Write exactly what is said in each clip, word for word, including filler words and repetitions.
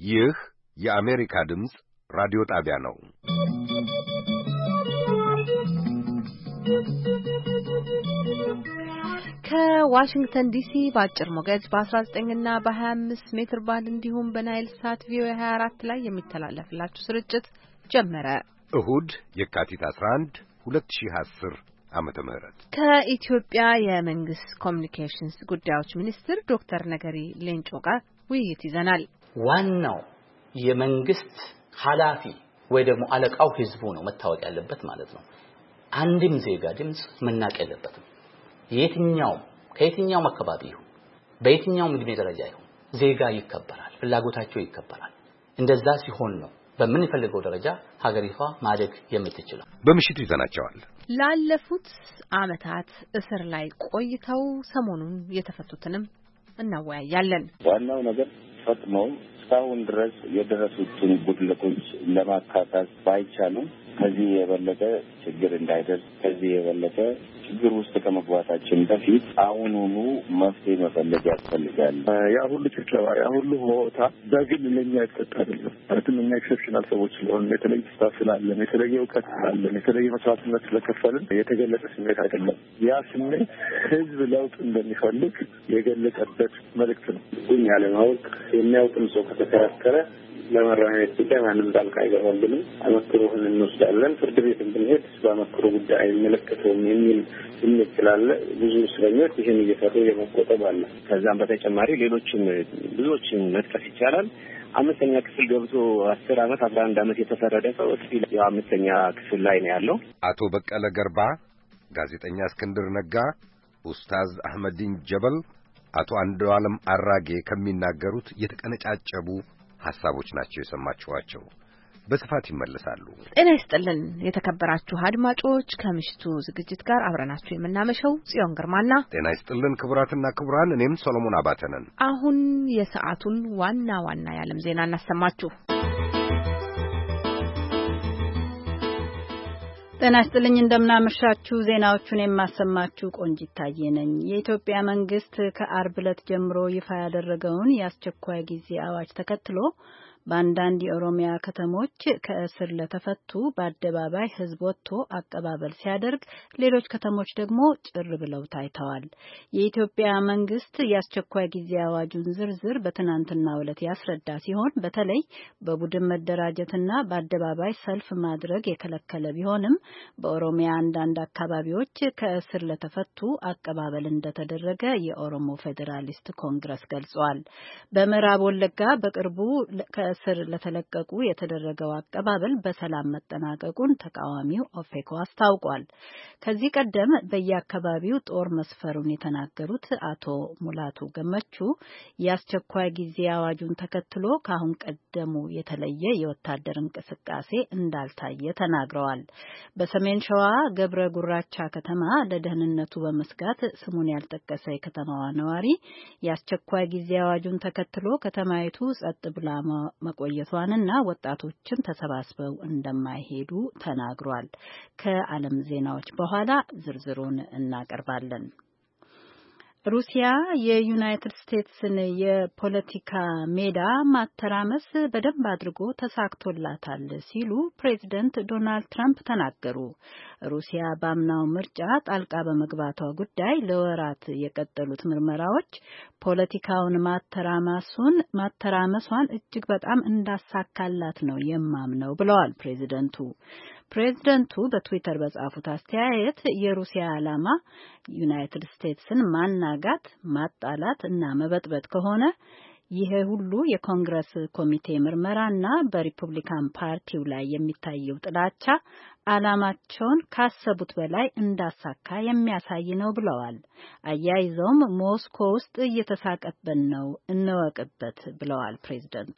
ይህ የአሜሪካ ድምፅ ራዲዮ ጣቢያ ነው። ከዋሽንግተን ዲሲ በአጭር ሞገድ በ19 እና በ25 ሜትር ባንድ እንዲሁም በናይል ሳት ቪኦኤ ሃያ አራት ላይ የሚተላለፍላችሁ ስርጭት ጀመረ። እሁድ የካቲት አስራ አንድ ሁለት ሺህ አስር ዓመተ ምህረት ከኢትዮጵያ የመንግስት ኮሚኒኬሽንስ ጉዳዮች ሚኒስትር ዶክተር ነገሪ ሌንጮ ጋር ውይይት ይዘናል። ዋናው የመንግስት ኃላፊ ወይ ደግሞ አለቃው ህዝቡ ነው መታወቅ ያለበት ማለት ነው። አንድም ዜጋ ድምጽ መናቅ የለበትም። የትኛው ከየትኛው አካባቢ ይሁን በየትኛው እድሜ ደረጃ ይሁን ዜጋ ይከበራል፣ ፍላጎታቸው ይከበራል። እንደዛ ሲሆን ነው በምንፈልገው ደረጃ ሀገሪቷ ማደግ የምትችለው። በምሽቱ ይዘናቸዋል። ላለፉት አመታት እስር ላይ ቆይተው ሰሞኑን የተፈቱትንም እናወያያለን። ዋናው ነገር ፈጥነው እስካሁን ድረስ የደረሱትን ጉድለቶች ለማካካስ ባይቻልም ከዚህ የበለጠ ችግር እንዳይደርስ ከዚህ የበለጠ ችግር ውስጥ ከመግባታችን በፊት አሁኑኑ መፍትሄ መፈለግ ያስፈልጋል። ያ ሁሉ ጭብጨባ ያ ሁሉ ሆታ በግል ለኛ የተሰጠ አይደለም። አሁን እኛ ኤክሰፕሽናል ሰዎች ስለሆነ የተለየ ስታፍ ስላለን የተለየ እውቀት ስላለን የተለየ መስዋዕትነት ስለከፈልን የተገለጸ ስሜት አይደለም። ያ ስሜት ህዝብ ለውጥ እንደሚፈልግ የገለጸበት መልእክት ነው። ግን ያለ ማወቅ የሚያውቅም ሰው ከተከራከረ ለማረሚያ ጉዳይ ማንም ጣልቃ አይገባልንም። አመክሮህን እንወስዳለን። ፍርድ ቤት ብንሄድ በአመክሮ ጉዳይ አይመለከተውም የሚል ስሜት ስላለ ብዙ እስረኞች ይህን እየፈሩ የመቆጠብ አለ። ከዛም በተጨማሪ ሌሎችን ብዙዎችን መጥቀስ ይቻላል። አምስተኛ ክፍል ገብቶ አስር አመት አስራ አንድ አመት የተፈረደ ሰው እስቲ አምስተኛ ክፍል ላይ ነው ያለው። አቶ በቀለ ገርባ፣ ጋዜጠኛ እስክንድር ነጋ፣ ኡስታዝ አህመዲን ጀበል፣ አቶ አንዱዓለም አራጌ ከሚናገሩት የተቀነጫጨቡ ሐሳቦች ናቸው የሰማችኋቸው። በስፋት ይመለሳሉ። ጤና ይስጥልን የተከበራችሁ አድማጮች፣ ከምሽቱ ዝግጅት ጋር አብረናችሁ የምናመሸው ጽዮን ግርማና ጤና ይስጥልን ክቡራትና ክቡራን፣ እኔም ሰሎሞን አባተ ነን። አሁን የሰዓቱን ዋና ዋና የዓለም ዜና እናሰማችሁ። ጤና ይስጥልኝ እንደምናመሻችሁ። ዜናዎቹን የማሰማችሁ ቆንጂት ታዬ ነኝ። የኢትዮጵያ መንግስት ከአርብ ዕለት ጀምሮ ይፋ ያደረገውን የአስቸኳይ ጊዜ አዋጅ ተከትሎ በአንዳንድ የኦሮሚያ ከተሞች ከእስር ለተፈቱ በአደባባይ ህዝብ ወጥቶ አቀባበል ሲያደርግ፣ ሌሎች ከተሞች ደግሞ ጭር ብለው ታይተዋል። የኢትዮጵያ መንግስት የአስቸኳይ ጊዜ አዋጁን ዝርዝር በትናንትናው ዕለት ያስረዳ ሲሆን በተለይ በቡድን መደራጀትና በአደባባይ ሰልፍ ማድረግ የከለከለ ቢሆንም በኦሮሚያ አንዳንድ አካባቢዎች ከእስር ለተፈቱ አቀባበል እንደተደረገ የኦሮሞ ፌዴራሊስት ኮንግረስ ገልጿል። በምዕራብ ወለጋ በቅርቡ እስር ለተለቀቁ የተደረገው አቀባበል በሰላም መጠናቀቁን ተቃዋሚው ኦፌኮ አስታውቋል። ከዚህ ቀደም በየአካባቢው ጦር መስፈሩን የተናገሩት አቶ ሙላቱ ገመቹ የአስቸኳይ ጊዜ አዋጁን ተከትሎ ከአሁን ቀደሙ የተለየ የወታደር እንቅስቃሴ እንዳልታየ ተናግረዋል። በሰሜን ሸዋ ገብረ ጉራቻ ከተማ ለደህንነቱ በመስጋት ስሙን ያልጠቀሰ የከተማዋ ነዋሪ የአስቸኳይ ጊዜ አዋጁን ተከትሎ ከተማይቱ ጸጥ ብላ መቆየቷንና ወጣቶችም ተሰባስበው እንደማይሄዱ ተናግሯል። ከዓለም ዜናዎች በኋላ ዝርዝሩን እናቀርባለን። ሩሲያ የዩናይትድ ስቴትስን የፖለቲካ ሜዳ ማተራመስ በደንብ አድርጎ ተሳክቶላታል ሲሉ ፕሬዚደንት ዶናልድ ትራምፕ ተናገሩ። ሩሲያ በአምናው ምርጫ ጣልቃ በመግባቷ ጉዳይ ለወራት የቀጠሉት ምርመራዎች ፖለቲካውን ማተራማሱን ማተራመሷን እጅግ በጣም እንዳሳካላት ነው የማምነው ብለዋል ፕሬዚደንቱ። ፕሬዚደንቱ በትዊተር በጻፉት አስተያየት የሩሲያ ዓላማ ዩናይትድ ስቴትስን ማናጋት፣ ማጣላት እና መበጥበጥ ከሆነ ይሄ ሁሉ የኮንግረስ ኮሚቴ ምርመራና በሪፑብሊካን ፓርቲው ላይ የሚታየው ጥላቻ ዓላማቸውን ካሰቡት በላይ እንዳሳካ የሚያሳይ ነው ብለዋል። አያይዘውም ሞስኮ ውስጥ እየተሳቀብን ነው እንወቅበት ብለዋል ፕሬዚደንቱ።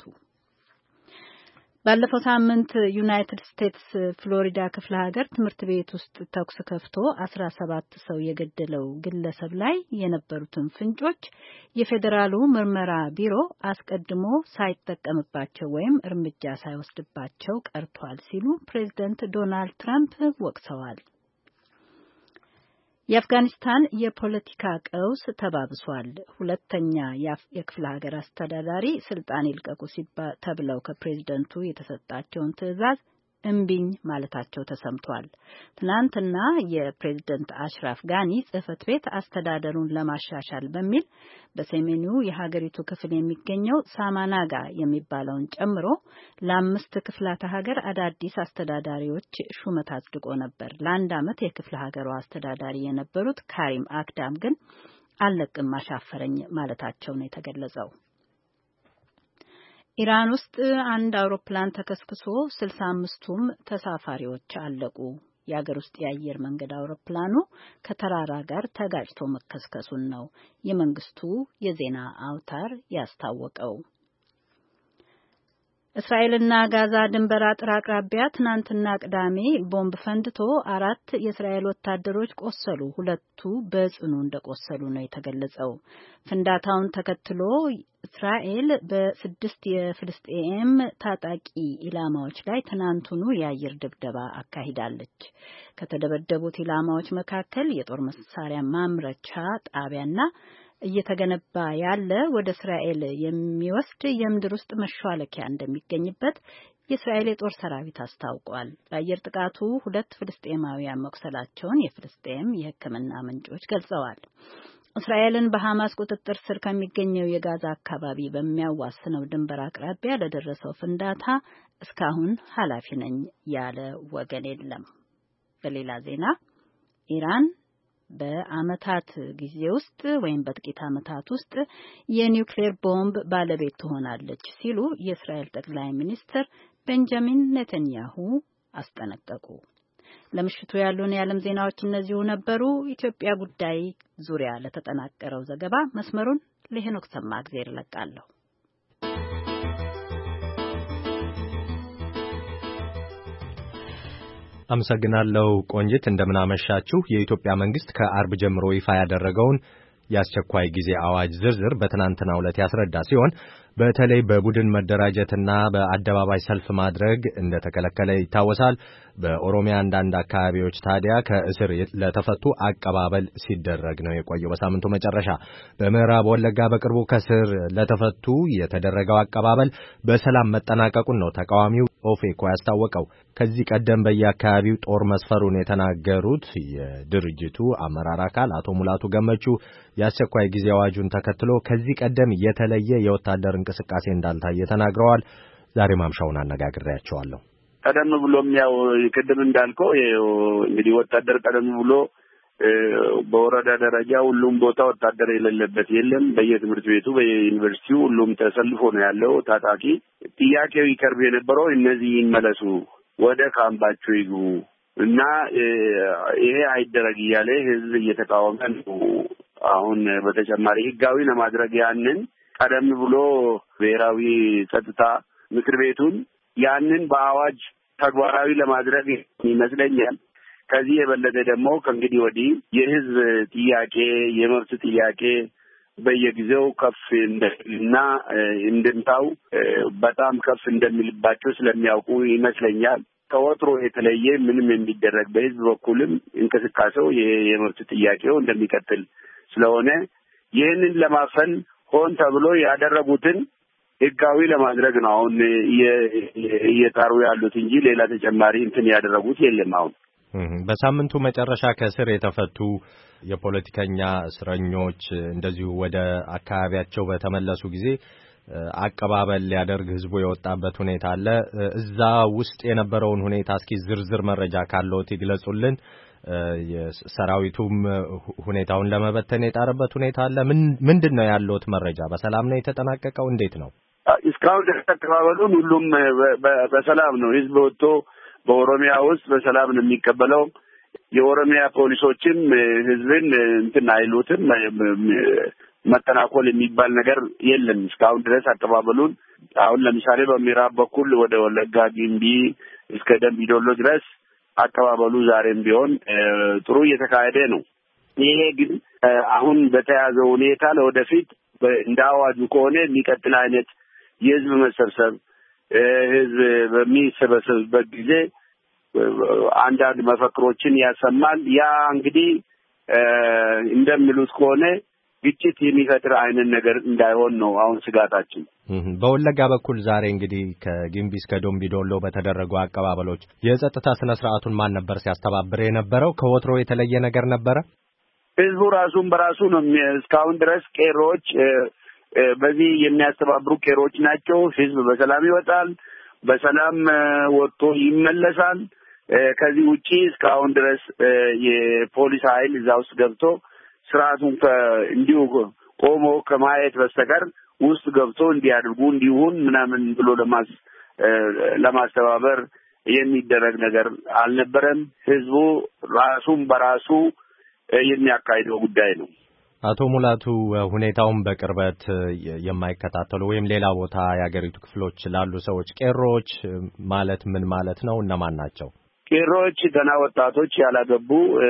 ባለፈው ሳምንት ዩናይትድ ስቴትስ ፍሎሪዳ ክፍለ ሀገር ትምህርት ቤት ውስጥ ተኩስ ከፍቶ አስራ ሰባት ሰው የገደለው ግለሰብ ላይ የነበሩትን ፍንጮች የፌዴራሉ ምርመራ ቢሮ አስቀድሞ ሳይጠቀምባቸው ወይም እርምጃ ሳይወስድባቸው ቀርቷል ሲሉ ፕሬዚደንት ዶናልድ ትራምፕ ወቅሰዋል። የአፍጋኒስታን የፖለቲካ ቀውስ ተባብሷል። ሁለተኛ የክፍለ ሀገር አስተዳዳሪ ስልጣን ይልቀቁ ተብለው ከፕሬዝደንቱ የተሰጣቸውን ትዕዛዝ እምቢኝ ማለታቸው ተሰምቷል። ትናንትና የፕሬዝደንት አሽራፍ ጋኒ ጽህፈት ቤት አስተዳደሩን ለማሻሻል በሚል በሰሜኑ የሀገሪቱ ክፍል የሚገኘው ሳማናጋ የሚባለውን ጨምሮ ለአምስት ክፍላተ ሀገር አዳዲስ አስተዳዳሪዎች ሹመት አጽድቆ ነበር። ለአንድ ዓመት የክፍለ ሀገሩ አስተዳዳሪ የነበሩት ካሪም አክዳም ግን አልለቅም አሻፈረኝ ማለታቸው ነው የተገለጸው። ኢራን ውስጥ አንድ አውሮፕላን ተከስክሶ ስልሳ አምስቱም ተሳፋሪዎች አለቁ። የአገር ውስጥ የአየር መንገድ አውሮፕላኑ ከተራራ ጋር ተጋጭቶ መከስከሱን ነው የመንግስቱ የዜና አውታር ያስታወቀው። እስራኤልና ጋዛ ድንበር አጥር አቅራቢያ ትናንትና ቅዳሜ ቦምብ ፈንድቶ አራት የእስራኤል ወታደሮች ቆሰሉ። ሁለቱ በጽኑ እንደቆሰሉ ነው የተገለጸው። ፍንዳታውን ተከትሎ እስራኤል በስድስት የፍልስጤም ታጣቂ ኢላማዎች ላይ ትናንቱኑ የአየር ድብደባ አካሂዳለች። ከተደበደቡት ኢላማዎች መካከል የጦር መሳሪያ ማምረቻ ጣቢያና እየተገነባ ያለ ወደ እስራኤል የሚወስድ የምድር ውስጥ መሿለኪያ እንደሚገኝበት የእስራኤል የጦር ሰራዊት አስታውቋል። በአየር ጥቃቱ ሁለት ፍልስጤማውያን መቁሰላቸውን የፍልስጤም የሕክምና ምንጮች ገልጸዋል። እስራኤልን በሐማስ ቁጥጥር ስር ከሚገኘው የጋዛ አካባቢ በሚያዋስነው ድንበር አቅራቢያ ለደረሰው ፍንዳታ እስካሁን ኃላፊ ነኝ ያለ ወገን የለም። በሌላ ዜና ኢራን በአመታት ጊዜ ውስጥ ወይም በጥቂት አመታት ውስጥ የኒውክሌር ቦምብ ባለቤት ትሆናለች ሲሉ የእስራኤል ጠቅላይ ሚኒስትር ቤንጃሚን ኔታንያሁ አስጠነቀቁ። ለምሽቱ ያሉን የዓለም ዜናዎች እነዚሁ ነበሩ። ኢትዮጵያ ጉዳይ ዙሪያ ለተጠናቀረው ዘገባ መስመሩን ለሄኖክ ሰማግዜር ለቃለሁ። አመሰግናለሁ ቆንጂት። እንደምናመሻችሁ። የኢትዮጵያ መንግስት ከአርብ ጀምሮ ይፋ ያደረገውን የአስቸኳይ ጊዜ አዋጅ ዝርዝር በትናንትናው ዕለት ያስረዳ ሲሆን በተለይ በቡድን መደራጀትና በአደባባይ ሰልፍ ማድረግ እንደተከለከለ ይታወሳል። በኦሮሚያ አንዳንድ አካባቢዎች ታዲያ ከእስር ለተፈቱ አቀባበል ሲደረግ ነው የቆየው። በሳምንቱ መጨረሻ በምዕራብ ወለጋ በቅርቡ ከእስር ለተፈቱ የተደረገው አቀባበል በሰላም መጠናቀቁን ነው ተቃዋሚው ኦፌኮ ያስታወቀው። ከዚህ ቀደም በየአካባቢው ጦር መስፈሩን የተናገሩት የድርጅቱ አመራር አካል አቶ ሙላቱ ገመቹ የአስቸኳይ ጊዜ አዋጁን ተከትሎ ከዚህ ቀደም የተለየ የወታደር እንቅስቃሴ እንዳልታየ ተናግረዋል። ዛሬ ማምሻውን አነጋግሬያቸዋለሁ። ቀደም ብሎም ያው ቅድም እንዳልከው እንግዲህ ወታደር ቀደም ብሎ በወረዳ ደረጃ ሁሉም ቦታ ወታደር የሌለበት የለም። በየትምህርት ቤቱ በየዩኒቨርሲቲው ሁሉም ተሰልፎ ነው ያለው ታጣቂ። ጥያቄው ይቀርብ የነበረው እነዚህ ይመለሱ፣ ወደ ካምባቸው ይግቡ እና ይሄ አይደረግ እያለ ህዝብ እየተቃወመ ነው። አሁን በተጨማሪ ህጋዊ ለማድረግ ያንን ቀደም ብሎ ብሔራዊ ጸጥታ ምክር ቤቱን ያንን በአዋጅ ተግባራዊ ለማድረግ ይመስለኛል። ከዚህ የበለጠ ደግሞ ከእንግዲህ ወዲህ የህዝብ ጥያቄ የመብት ጥያቄ በየጊዜው ከፍ እንደሚልና እንደምታው በጣም ከፍ እንደሚልባቸው ስለሚያውቁ ይመስለኛል ከወትሮ የተለየ ምንም የሚደረግ በህዝብ በኩልም እንቅስቃሴው የመብት ጥያቄው እንደሚቀጥል ስለሆነ ይህንን ለማፈን ሆን ተብሎ ያደረጉትን ህጋዊ ለማድረግ ነው አሁን እየጣሩ ያሉት እንጂ ሌላ ተጨማሪ እንትን ያደረጉት የለም። አሁን በሳምንቱ መጨረሻ ከእስር የተፈቱ የፖለቲከኛ እስረኞች እንደዚሁ ወደ አካባቢያቸው በተመለሱ ጊዜ አቀባበል ሊያደርግ ህዝቡ የወጣበት ሁኔታ አለ። እዛ ውስጥ የነበረውን ሁኔታ እስኪ ዝርዝር መረጃ ካለዎት ይግለጹልን። የሰራዊቱም ሁኔታውን ለመበተን የጣረበት ሁኔታ አለ። ምን ምንድነው ያለዎት መረጃ? በሰላም ነው የተጠናቀቀው? እንዴት ነው? እስካሁን ድረስ አቀባበሉን ሁሉም በሰላም ነው። ህዝብ ወጥቶ በኦሮሚያ ውስጥ በሰላም ነው የሚቀበለው። የኦሮሚያ ፖሊሶችም ህዝብን እንትን አይሉትም። መተናኮል የሚባል ነገር የለም። እስካሁን ድረስ አቀባበሉን አሁን ለምሳሌ በምዕራብ በኩል ወደ ወለጋ ጊምቢ እስከ ደምቢ ዶሎ ድረስ አቀባበሉ ዛሬም ቢሆን ጥሩ እየተካሄደ ነው። ይሄ ግን አሁን በተያዘው ሁኔታ ለወደፊት እንዳዋጁ ከሆነ የሚቀጥል አይነት የህዝብ መሰብሰብ ህዝብ በሚሰበሰብበት ጊዜ አንዳንድ መፈክሮችን ያሰማል። ያ እንግዲህ እንደሚሉት ከሆነ ግጭት የሚፈጥር አይነት ነገር እንዳይሆን ነው አሁን ስጋታችን። በወለጋ በኩል ዛሬ እንግዲህ ከጊምቢ እስከ ዶምቢዶሎ በተደረጉ አቀባበሎች የጸጥታ ስነ ስርዓቱን ማን ነበር ሲያስተባብር የነበረው? ከወትሮ የተለየ ነገር ነበረ? ህዝቡ ራሱን በራሱ ነው። እስካሁን ድረስ ቄሮች በዚህ የሚያስተባብሩ ቄሮች ናቸው። ህዝብ በሰላም ይወጣል፣ በሰላም ወጥቶ ይመለሳል። ከዚህ ውጪ እስካሁን ድረስ የፖሊስ ኃይል እዛ ውስጥ ገብቶ ስርዓቱን እንዲሁ ቆሞ ከማየት በስተቀር ውስጥ ገብቶ እንዲያድርጉ እንዲሁን ምናምን ብሎ ለማስ ለማስተባበር የሚደረግ ነገር አልነበረም። ህዝቡ ራሱን በራሱ የሚያካሂደው ጉዳይ ነው። አቶ ሙላቱ ሁኔታውን በቅርበት የማይከታተሉ ወይም ሌላ ቦታ የአገሪቱ ክፍሎች ላሉ ሰዎች ቄሮች ማለት ምን ማለት ነው? እነማን ናቸው? ቄሮች ገና ወጣቶች ያላገቡ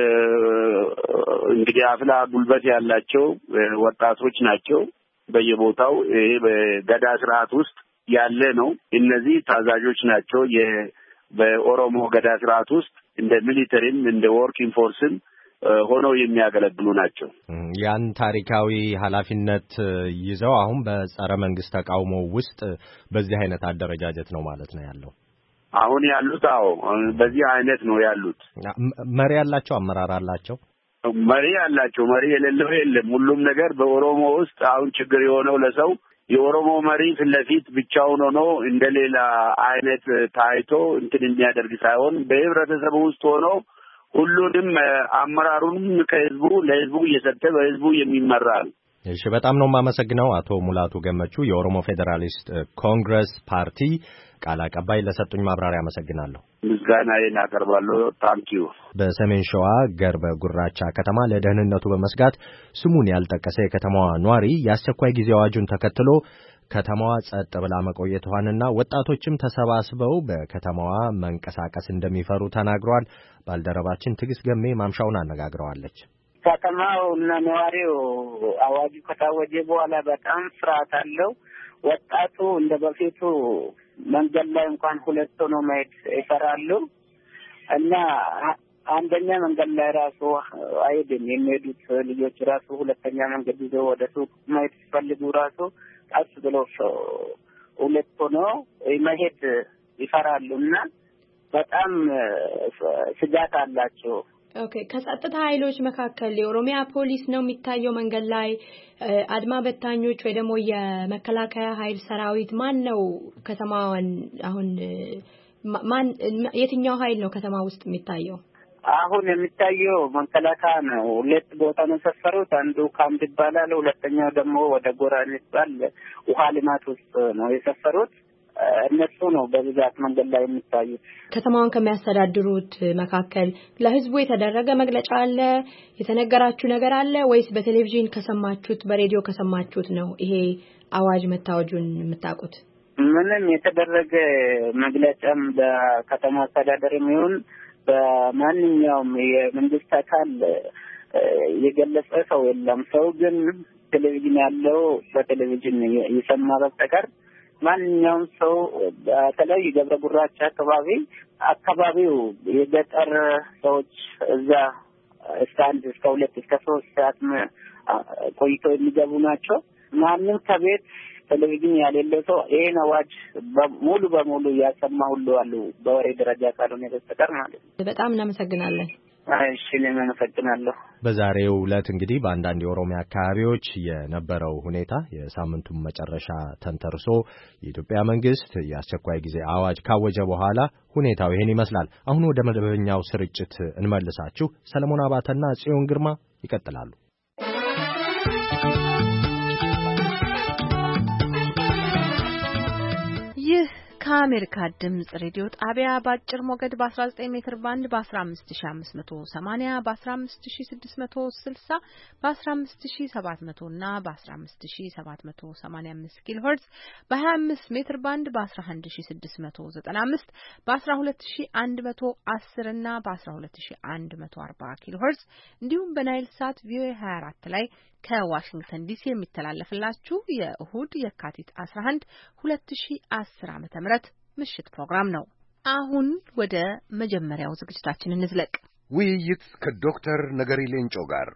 እንግዲህ አፍላ ጉልበት ያላቸው ወጣቶች ናቸው። በየቦታው ይሄ በገዳ ስርዓት ውስጥ ያለ ነው። እነዚህ ታዛዦች ናቸው። በኦሮሞ ገዳ ስርዓት ውስጥ እንደ ሚሊተሪም እንደ ወርኪንግ ፎርስም ሆነው የሚያገለግሉ ናቸው። ያን ታሪካዊ ኃላፊነት ይዘው አሁን በጸረ መንግስት ተቃውሞ ውስጥ በዚህ አይነት አደረጃጀት ነው ማለት ነው ያለው አሁን ያሉት። አዎ በዚህ አይነት ነው ያሉት። መሪ ያላቸው አመራር አላቸው። መሪ ያላቸው መሪ የሌለው የለም። ሁሉም ነገር በኦሮሞ ውስጥ አሁን ችግር የሆነው ለሰው የኦሮሞ መሪ ፍለፊት ብቻውን ሆኖ እንደሌላ አይነት ታይቶ እንትን የሚያደርግ ሳይሆን በህብረተሰቡ ውስጥ ሆኖ ሁሉንም አመራሩንም ከህዝቡ ለህዝቡ እየሰጠ በህዝቡ የሚመራ ነው። እሺ፣ በጣም ነው የማመሰግነው አቶ ሙላቱ ገመቹ የኦሮሞ ፌዴራሊስት ኮንግረስ ፓርቲ ቃል አቀባይ ለሰጡኝ ማብራሪያ አመሰግናለሁ። ምስጋናዬን አቀርባለሁ። ታንኪዩ። በሰሜን ሸዋ ገርበ ጉራቻ ከተማ ለደህንነቱ በመስጋት ስሙን ያልጠቀሰ የከተማዋ ኗሪ የአስቸኳይ ጊዜ አዋጁን ተከትሎ ከተማዋ ጸጥ ብላ መቆየቷንና ወጣቶችም ተሰባስበው በከተማዋ መንቀሳቀስ እንደሚፈሩ ተናግረዋል። ባልደረባችን ትግስት ገሜ ማምሻውን አነጋግረዋለች። ከተማው እና ነዋሪው አዋጁ ከታወጀ በኋላ በጣም ፍርሃት አለው። ወጣቱ እንደ በፊቱ መንገድ ላይ እንኳን ሁለት ሆኖ መሄድ ይፈራሉ እና አንደኛ መንገድ ላይ ራሱ አይደም የሚሄዱት ልጆች ራሱ ሁለተኛ መንገድ ይዘው ወደ ሱቅ መሄድ ሲፈልጉ ራሱ ቀስ ብሎ ሁለት ሆኖ መሄድ ይፈራሉና በጣም ስጋት አላቸው። ኦኬ፣ ከጸጥታ ኃይሎች መካከል የኦሮሚያ ፖሊስ ነው የሚታየው መንገድ ላይ? አድማ በታኞች ወይ ደግሞ የመከላከያ ኃይል ሰራዊት ማን ነው? ከተማዋን አሁን ማን የትኛው ኃይል ነው ከተማ ውስጥ የሚታየው? አሁን የሚታየው መከላከያ ነው። ሁለት ቦታ ነው ሰፈሩት። አንዱ ካምፕ ይባላል፣ ሁለተኛው ደግሞ ወደ ጎራን ይባል ውሃ ልማት ውስጥ ነው የሰፈሩት። እነሱ ነው በብዛት መንገድ ላይ የሚታዩት። ከተማውን ከሚያስተዳድሩት መካከል ለህዝቡ የተደረገ መግለጫ አለ? የተነገራችሁ ነገር አለ ወይስ በቴሌቪዥን ከሰማችሁት በሬዲዮ ከሰማችሁት ነው ይሄ አዋጅ መታወጁን የምታውቁት? ምንም የተደረገ መግለጫም በከተማ አስተዳደርም ይሁን በማንኛውም የመንግስት አካል የገለጸ ሰው የለም። ሰው ግን ቴሌቪዥን ያለው በቴሌቪዥን የሰማ በስተቀር ማንኛውም ሰው በተለይ ገብረ ጉራቻ አካባቢ አካባቢው የገጠር ሰዎች እዛ እስከ አንድ እስከ ሁለት እስከ ሶስት ሰዓት ቆይተው የሚገቡ ናቸው። ማንም ከቤት ቴሌቪዥን ያሌለው ሰው ይሄን አዋጅ ሙሉ በሙሉ ያሰማ ሁሉ አሉ በወሬ ደረጃ ካልሆነ በስተቀር ማለት ነው። በጣም እናመሰግናለን። እሺ፣ እኔም አመሰግናለሁ። በዛሬው ዕለት እንግዲህ በአንዳንድ የኦሮሚያ አካባቢዎች የነበረው ሁኔታ የሳምንቱን መጨረሻ ተንተርሶ የኢትዮጵያ መንግስት የአስቸኳይ ጊዜ አዋጅ ካወጀ በኋላ ሁኔታው ይሄን ይመስላል። አሁን ወደ መደበኛው ስርጭት እንመልሳችሁ። ሰለሞን አባተና ጽዮን ግርማ ይቀጥላሉ። ይህ ከአሜሪካ ድምጽ ሬዲዮ ጣቢያ በአጭር ሞገድ በ19 ሜትር ባንድ በ15580 በ15660 በ15700 እና በ15785 ኪሎ ሄርትዝ በ25 ሜትር ባንድ በ11695 በ12110 እና በ12140 ኪሎ ሄርትዝ እንዲሁም በናይል ሳት ቪኦኤ ሃያ አራት ላይ ከዋሽንግተን ዲሲ የሚተላለፍላችሁ የእሁድ የካቲት አስራ አንድ ሁለት ሺህ አስር ዓመተ ምህረት ምሽት ፕሮግራም ነው። አሁን ወደ መጀመሪያው ዝግጅታችን እንዝለቅ። ውይይት ከዶክተር ነገሪ ሌንጮ ጋር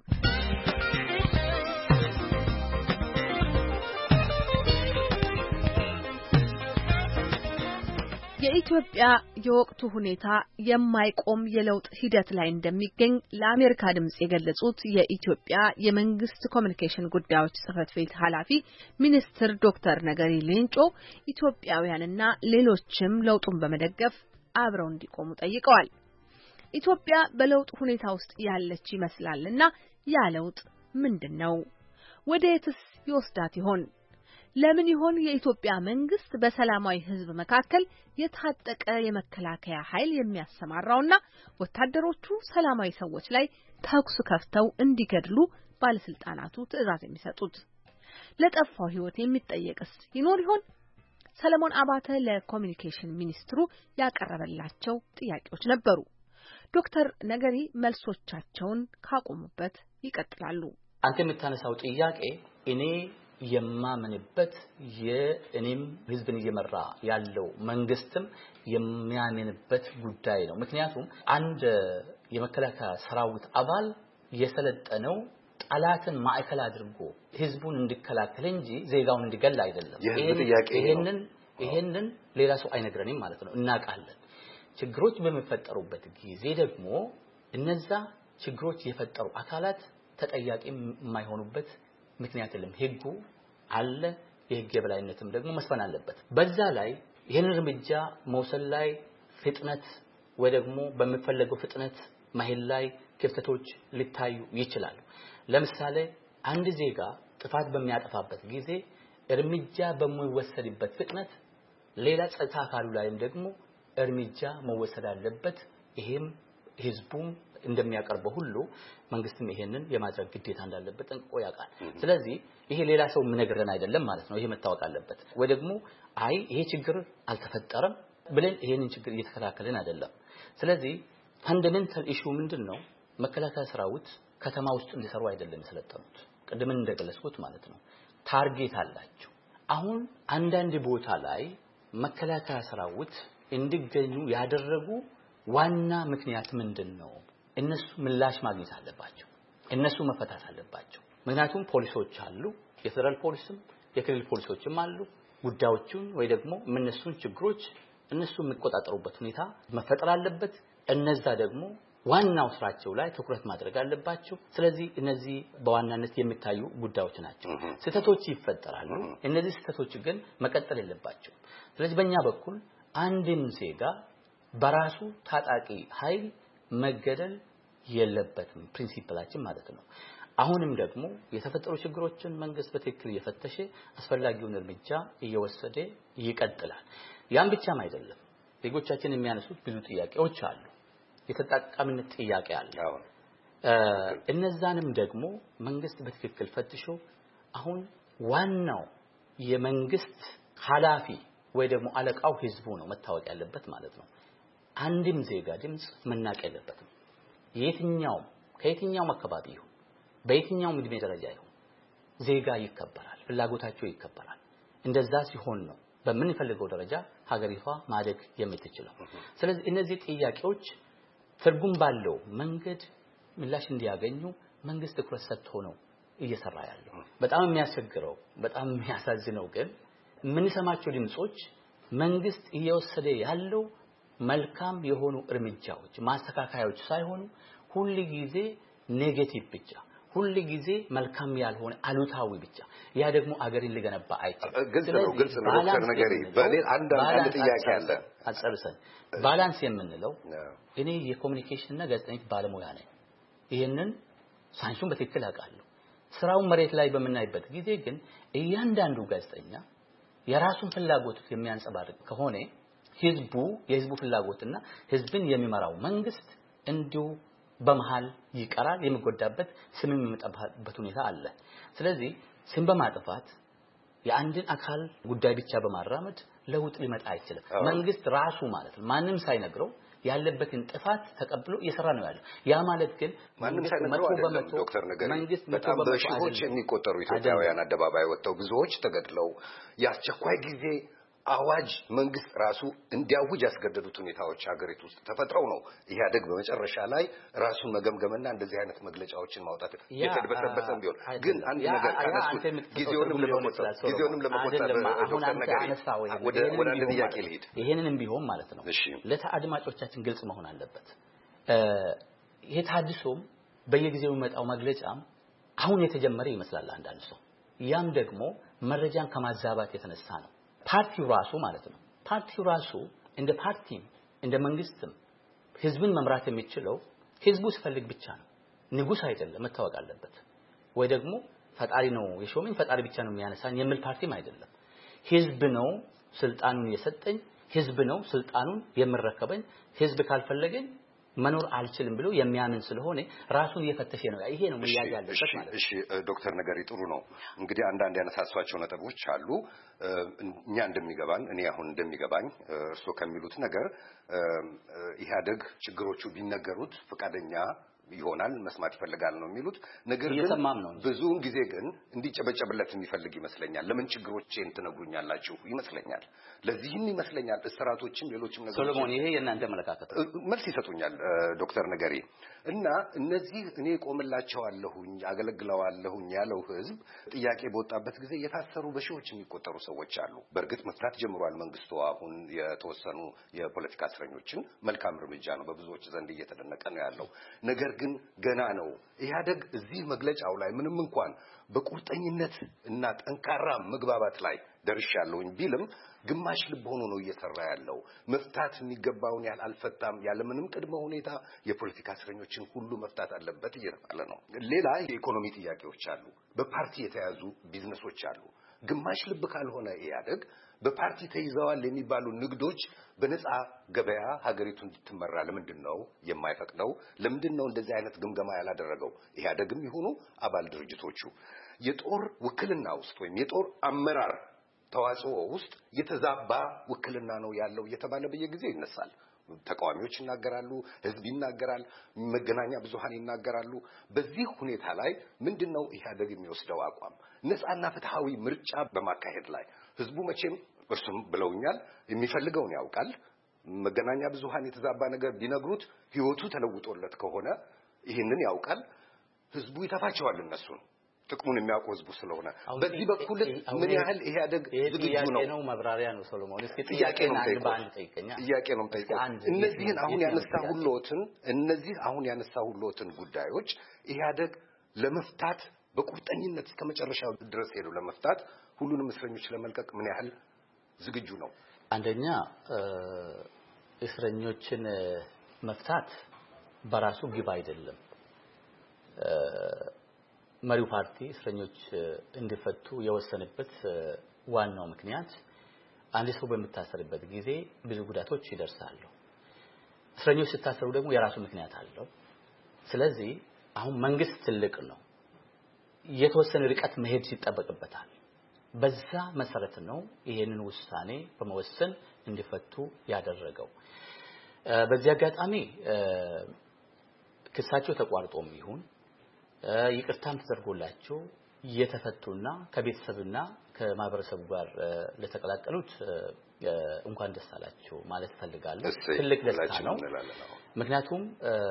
የኢትዮጵያ የወቅቱ ሁኔታ የማይቆም የለውጥ ሂደት ላይ እንደሚገኝ ለአሜሪካ ድምጽ የገለጹት የኢትዮጵያ የመንግስት ኮሚኒኬሽን ጉዳዮች ጽህፈት ቤት ኃላፊ ሚኒስትር ዶክተር ነገሪ ሌንጮ ኢትዮጵያውያንና ሌሎችም ለውጡን በመደገፍ አብረው እንዲቆሙ ጠይቀዋል። ኢትዮጵያ በለውጥ ሁኔታ ውስጥ ያለች ይመስላልና ያ ለውጥ ምንድነው? ወዴትስ ይወስዳት ይሆን? ለምን ይሆን የኢትዮጵያ መንግስት በሰላማዊ ህዝብ መካከል የታጠቀ የመከላከያ ኃይል የሚያሰማራውና ወታደሮቹ ሰላማዊ ሰዎች ላይ ተኩስ ከፍተው እንዲገድሉ ባለስልጣናቱ ትዕዛዝ የሚሰጡት? ለጠፋው ህይወት የሚጠየቅስ ይኖር ይሆን? ሰለሞን አባተ ለኮሚኒኬሽን ሚኒስትሩ ያቀረበላቸው ጥያቄዎች ነበሩ። ዶክተር ነገሪ መልሶቻቸውን ካቆሙበት ይቀጥላሉ። አንተ የምታነሳው ጥያቄ እኔ የማምንበት የእኔም ህዝብን እየመራ ያለው መንግስትም የሚያምንበት ጉዳይ ነው። ምክንያቱም አንድ የመከላከያ ሰራዊት አባል የሰለጠነው ጠላትን ማዕከል አድርጎ ህዝቡን እንዲከላከል እንጂ ዜጋውን እንዲገል አይደለም። ይሄንን ይሄንን ሌላ ሰው አይነግረንም ማለት ነው። እናውቃለን። ችግሮች በሚፈጠሩበት ጊዜ ደግሞ እነዛ ችግሮች የፈጠሩ አካላት ተጠያቂ የማይሆኑበት ምክንያት የለም። ህጉ አለ። የህግ የበላይነትም ደግሞ መስፈን አለበት። በዛ ላይ ይሄንን እርምጃ መውሰድ ላይ ፍጥነት ወይ ደግሞ በሚፈለገው ፍጥነት መሄድ ላይ ክፍተቶች ሊታዩ ይችላሉ። ለምሳሌ አንድ ዜጋ ጥፋት በሚያጠፋበት ጊዜ እርምጃ በሚወሰድበት ፍጥነት ሌላ ጸጥታ አካሉ ላይም ደግሞ እርምጃ መወሰድ አለበት። ይሄም ህዝቡም እንደሚያቀርበው ሁሉ መንግስትም ይሄንን የማድረግ ግዴታ እንዳለበት ጠንቅቆ ያውቃል። ስለዚህ ይሄ ሌላ ሰው ምንነግረን አይደለም ማለት ነው። ይሄ መታወቅ አለበት። ወይ ደግሞ አይ ይሄ ችግር አልተፈጠረም ብለን ይሄንን ችግር እየተከላከልን አይደለም። ስለዚህ ፈንዳሜንታል ኢሹ ምንድነው? መከላከያ ሰራዊት ከተማ ውስጥ እንዲሰሩ አይደለም የሰለጠኑት። ቅድም እንደገለጽኩት ማለት ነው። ታርጌት አላቸው። አሁን አንዳንድ ቦታ ላይ መከላከያ ሰራዊት እንዲገኙ ያደረጉ ዋና ምክንያት ምንድነው? እነሱ ምላሽ ማግኘት አለባቸው። እነሱ መፈታት አለባቸው። ምክንያቱም ፖሊሶች አሉ፣ የፌደራል ፖሊስም የክልል ፖሊሶችም አሉ። ጉዳዮቹን ወይ ደግሞ እነሱን ችግሮች እነሱ የሚቆጣጠሩበት ሁኔታ መፈጠር አለበት። እነዛ ደግሞ ዋናው ስራቸው ላይ ትኩረት ማድረግ አለባቸው። ስለዚህ እነዚህ በዋናነት የሚታዩ ጉዳዮች ናቸው። ስህተቶች ይፈጠራሉ። እነዚህ ስህተቶች ግን መቀጠል የለባቸው። ስለዚህ በእኛ በኩል አንድም ዜጋ በራሱ ታጣቂ ኃይል መገደል የለበትም ፕሪንሲፕላችን ማለት ነው። አሁንም ደግሞ የተፈጠሩ ችግሮችን መንግስት በትክክል እየፈተሸ አስፈላጊውን እርምጃ እየወሰደ ይቀጥላል። ያን ብቻም አይደለም። ዜጎቻችን የሚያነሱት ብዙ ጥያቄዎች አሉ። የተጠቃሚነት ጥያቄ አለ። እነዛንም ደግሞ መንግስት በትክክል ፈትሾ አሁን ዋናው የመንግስት ኃላፊ ወይ ደግሞ አለቃው ህዝቡ ነው መታወቅ ያለበት ማለት ነው። አንድም ዜጋ ድምጽ መናቅ የለበትም። የትኛው ከየትኛው አካባቢ ይሁን በየትኛው እድሜ ደረጃ ይሁን ዜጋ ይከበራል፣ ፍላጎታቸው ይከበራል። እንደዛ ሲሆን ነው በምንፈልገው ደረጃ ሀገሪቷ ማደግ የምትችለው። ስለዚህ እነዚህ ጥያቄዎች ትርጉም ባለው መንገድ ምላሽ እንዲያገኙ መንግስት ትኩረት ሰጥቶ ነው እየሰራ ያለው። በጣም የሚያስቸግረው በጣም የሚያሳዝነው ግን የምንሰማቸው ድምጾች መንግስት እየወሰደ ያለው መልካም የሆኑ እርምጃዎች ማስተካከያዎች ሳይሆኑ ሁሉ ጊዜ ኔጌቲቭ ብቻ፣ ሁሉ ጊዜ መልካም ያልሆነ አሉታዊ ብቻ። ያ ደግሞ አገርን ሊገነባ አይችልም። ግልጽ ነው ግልጽ ነው ዶክተር ነገሪ። በሌላ አንድ አንድ ጥያቄ አለ አጽርሰን ባላንስ የምንለው እኔ የኮሙኒኬሽን እና ጋዜጠኝነት ባለሙያ ነኝ። ይሄንን ሳይንሱን በትክክል አውቃለሁ። ስራውን መሬት ላይ በመናይበት ጊዜ ግን እያንዳንዱ ጋዜጠኛ የራሱን ፍላጎት የሚያንጸባርቅ ከሆነ ህዝቡ የህዝቡ ፍላጎትና ህዝብን የሚመራው መንግስት እንዲሁ በመሃል ይቀራል። የሚጎዳበት ስም የሚመጣበት ሁኔታ አለ። ስለዚህ ስም በማጥፋት የአንድን አካል ጉዳይ ብቻ በማራመድ ለውጥ ሊመጣ አይችልም። መንግስት ራሱ ማለት ነው ማንም ሳይነግረው ያለበትን ጥፋት ተቀብሎ እየሰራ ነው ያለው። ያ ማለት ግን ማንም ሳይነግረው አይደለም ዶክተር ነገሪ። መንግስት በጣም በሺዎች የሚቆጠሩ ኢትዮጵያውያን አደባባይ ወጥተው ብዙዎች ተገድለው የአስቸኳይ ጊዜ አዋጅ መንግስት ራሱ እንዲያውጅ ያስገደዱት ሁኔታዎች ሀገሪቱ ውስጥ ተፈጥረው ነው ኢህአደግ በመጨረሻ ላይ ራሱን መገምገምና እንደዚህ አይነት መግለጫዎችን ማውጣት የተደበሰበሰም ቢሆን ግን አንድ ነገር ካነሱት ጊዜውንም ለመቆጠብ ጊዜውንም ለመቆጠብ ዶክተር ነገሪ ወደ ወደ አንድ ጥያቄ ልሂድ። ይሄንንም ቢሆን ማለት ነው ለተአድማጮቻችን ግልጽ መሆን አለበት። ይሄ ታድሶም በየጊዜው የሚመጣው መግለጫም አሁን የተጀመረ ይመስላል አንዳንድ ሰው። ያም ደግሞ መረጃን ከማዛባት የተነሳ ነው። ፓርቲው ራሱ ማለት ነው ፓርቲው ራሱ እንደ ፓርቲም እንደ መንግስትም ህዝብን መምራት የሚችለው ህዝቡ ሲፈልግ ብቻ ነው። ንጉስ አይደለም መታወቅ አለበት። ወይ ደግሞ ፈጣሪ ነው የሾመኝ ፈጣሪ ብቻ ነው የሚያነሳኝ የሚል ፓርቲም አይደለም። ህዝብ ነው ስልጣኑን የሰጠኝ፣ ህዝብ ነው ስልጣኑን የምረከበኝ፣ ህዝብ ካልፈለገኝ መኖር አልችልም ብሎ የሚያምን ስለሆነ ራሱን እየፈተሸ ነው። ይሄ ነው የሚያዝ ያለበት ማለት ነው። እሺ ዶክተር ነገሪ ጥሩ ነው። እንግዲህ አንዳንድ ያነሳሷቸው ነጥቦች አሉ። እኛ እንደሚገባን እኔ አሁን እንደሚገባኝ እርሶ ከሚሉት ነገር ኢህአደግ ችግሮቹ ቢነገሩት ፈቃደኛ ይሆናል መስማት ይፈልጋል ነው የሚሉት። ነገር ግን ብዙውን ጊዜ ግን እንዲጨበጨብለት የሚፈልግ ይመስለኛል። ለምን ችግሮቼን ትነግሩኛላችሁ ይመስለኛል። ለዚህም ይመስለኛል እስራቶችም ሌሎችም ነገሮች ሶሎሞን ይሄ የእናንተ መለካከት መልስ ይሰጡኛል ዶክተር ነገሪ እና እነዚህ እኔ ቆምላቸዋለሁኝ አገለግለዋለሁኝ ያለው ህዝብ ጥያቄ በወጣበት ጊዜ የታሰሩ በሺዎች የሚቆጠሩ ሰዎች አሉ። በእርግጥ መፍታት ጀምሯል መንግስቱ አሁን የተወሰኑ የፖለቲካ እስረኞችን መልካም እርምጃ ነው በብዙዎች ዘንድ እየተደነቀ ነው ያለው። ነገር ግን ገና ነው። ኢህአደግ እዚህ መግለጫው ላይ ምንም እንኳን በቁርጠኝነት እና ጠንካራ መግባባት ላይ ደርሻለሁኝ ቢልም ግማሽ ልብ ሆኖ ነው እየሰራ ያለው። መፍታት የሚገባውን ያህል አልፈታም። ያለ ምንም ቅድመ ሁኔታ የፖለቲካ እስረኞችን ሁሉ መፍታት አለበት እየተባለ ነው። ሌላ የኢኮኖሚ ጥያቄዎች አሉ። በፓርቲ የተያዙ ቢዝነሶች አሉ። ግማሽ ልብ ካልሆነ ኢህአደግ በፓርቲ ተይዘዋል የሚባሉ ንግዶች በነፃ ገበያ ሀገሪቱ እንድትመራ ለምንድን ነው የማይፈቅደው? ለምንድን ነው እንደዚህ አይነት ግምገማ ያላደረገው? ኢህአደግም ይሁኑ አባል ድርጅቶቹ የጦር ውክልና ውስጥ ወይም የጦር አመራር ተዋጽኦ ውስጥ የተዛባ ውክልና ነው ያለው እየተባለ በየጊዜው ይነሳል። ተቃዋሚዎች ይናገራሉ፣ ህዝብ ይናገራል፣ መገናኛ ብዙሃን ይናገራሉ። በዚህ ሁኔታ ላይ ምንድነው ኢህአደግ የሚወስደው አቋም? ነፃና ፍትሃዊ ምርጫ በማካሄድ ላይ ህዝቡ መቼም እርሱም ብለውኛል የሚፈልገውን ያውቃል። መገናኛ ብዙሃን የተዛባ ነገር ቢነግሩት ህይወቱ ተለውጦለት ከሆነ ይህንን ያውቃል። ህዝቡ ይተፋቸዋል እነሱን ጥቅሙን የሚያውቀው ህዝቡ ስለሆነ በዚህ በኩል ምን ያህል ኢህአደግ ዝግጁ ነው ነው መብራሪያ ነው ሶሎሞን። እስኪ ጥያቄ ነው ጠይቀኛ ጥያቄ ነው ጠይቀኛ እነዚህን አሁን ያነሳሁልዎትን እነዚህ አሁን ያነሳሁልዎትን ጉዳዮች ኢህአደግ ለመፍታት በቁርጠኝነት እስከመጨረሻው ድረስ ሄዶ ለመፍታት ሁሉንም እስረኞች ለመልቀቅ ምን ያህል ዝግጁ ነው? አንደኛ እስረኞችን መፍታት በራሱ ግብ አይደለም። መሪው ፓርቲ እስረኞች እንዲፈቱ የወሰነበት ዋናው ምክንያት አንድ ሰው በመታሰርበት ጊዜ ብዙ ጉዳቶች ይደርሳሉ። እስረኞች ሲታሰሩ ደግሞ የራሱ ምክንያት አለው። ስለዚህ አሁን መንግስት ትልቅ ነው፣ የተወሰነ ርቀት መሄድ ይጠበቅበታል። በዛ መሰረት ነው ይሄንን ውሳኔ በመወሰን እንዲፈቱ ያደረገው። በዚህ አጋጣሚ ክሳቸው ተቋርጦም ይሁን ይቅርታም ተደርጎላቸው የተፈቱና ከቤተሰብና ከማህበረሰቡ ጋር ለተቀላቀሉት እንኳን ደስ አላችሁ ማለት ፈልጋለሁ። ትልቅ ደስታ ነው። ምክንያቱም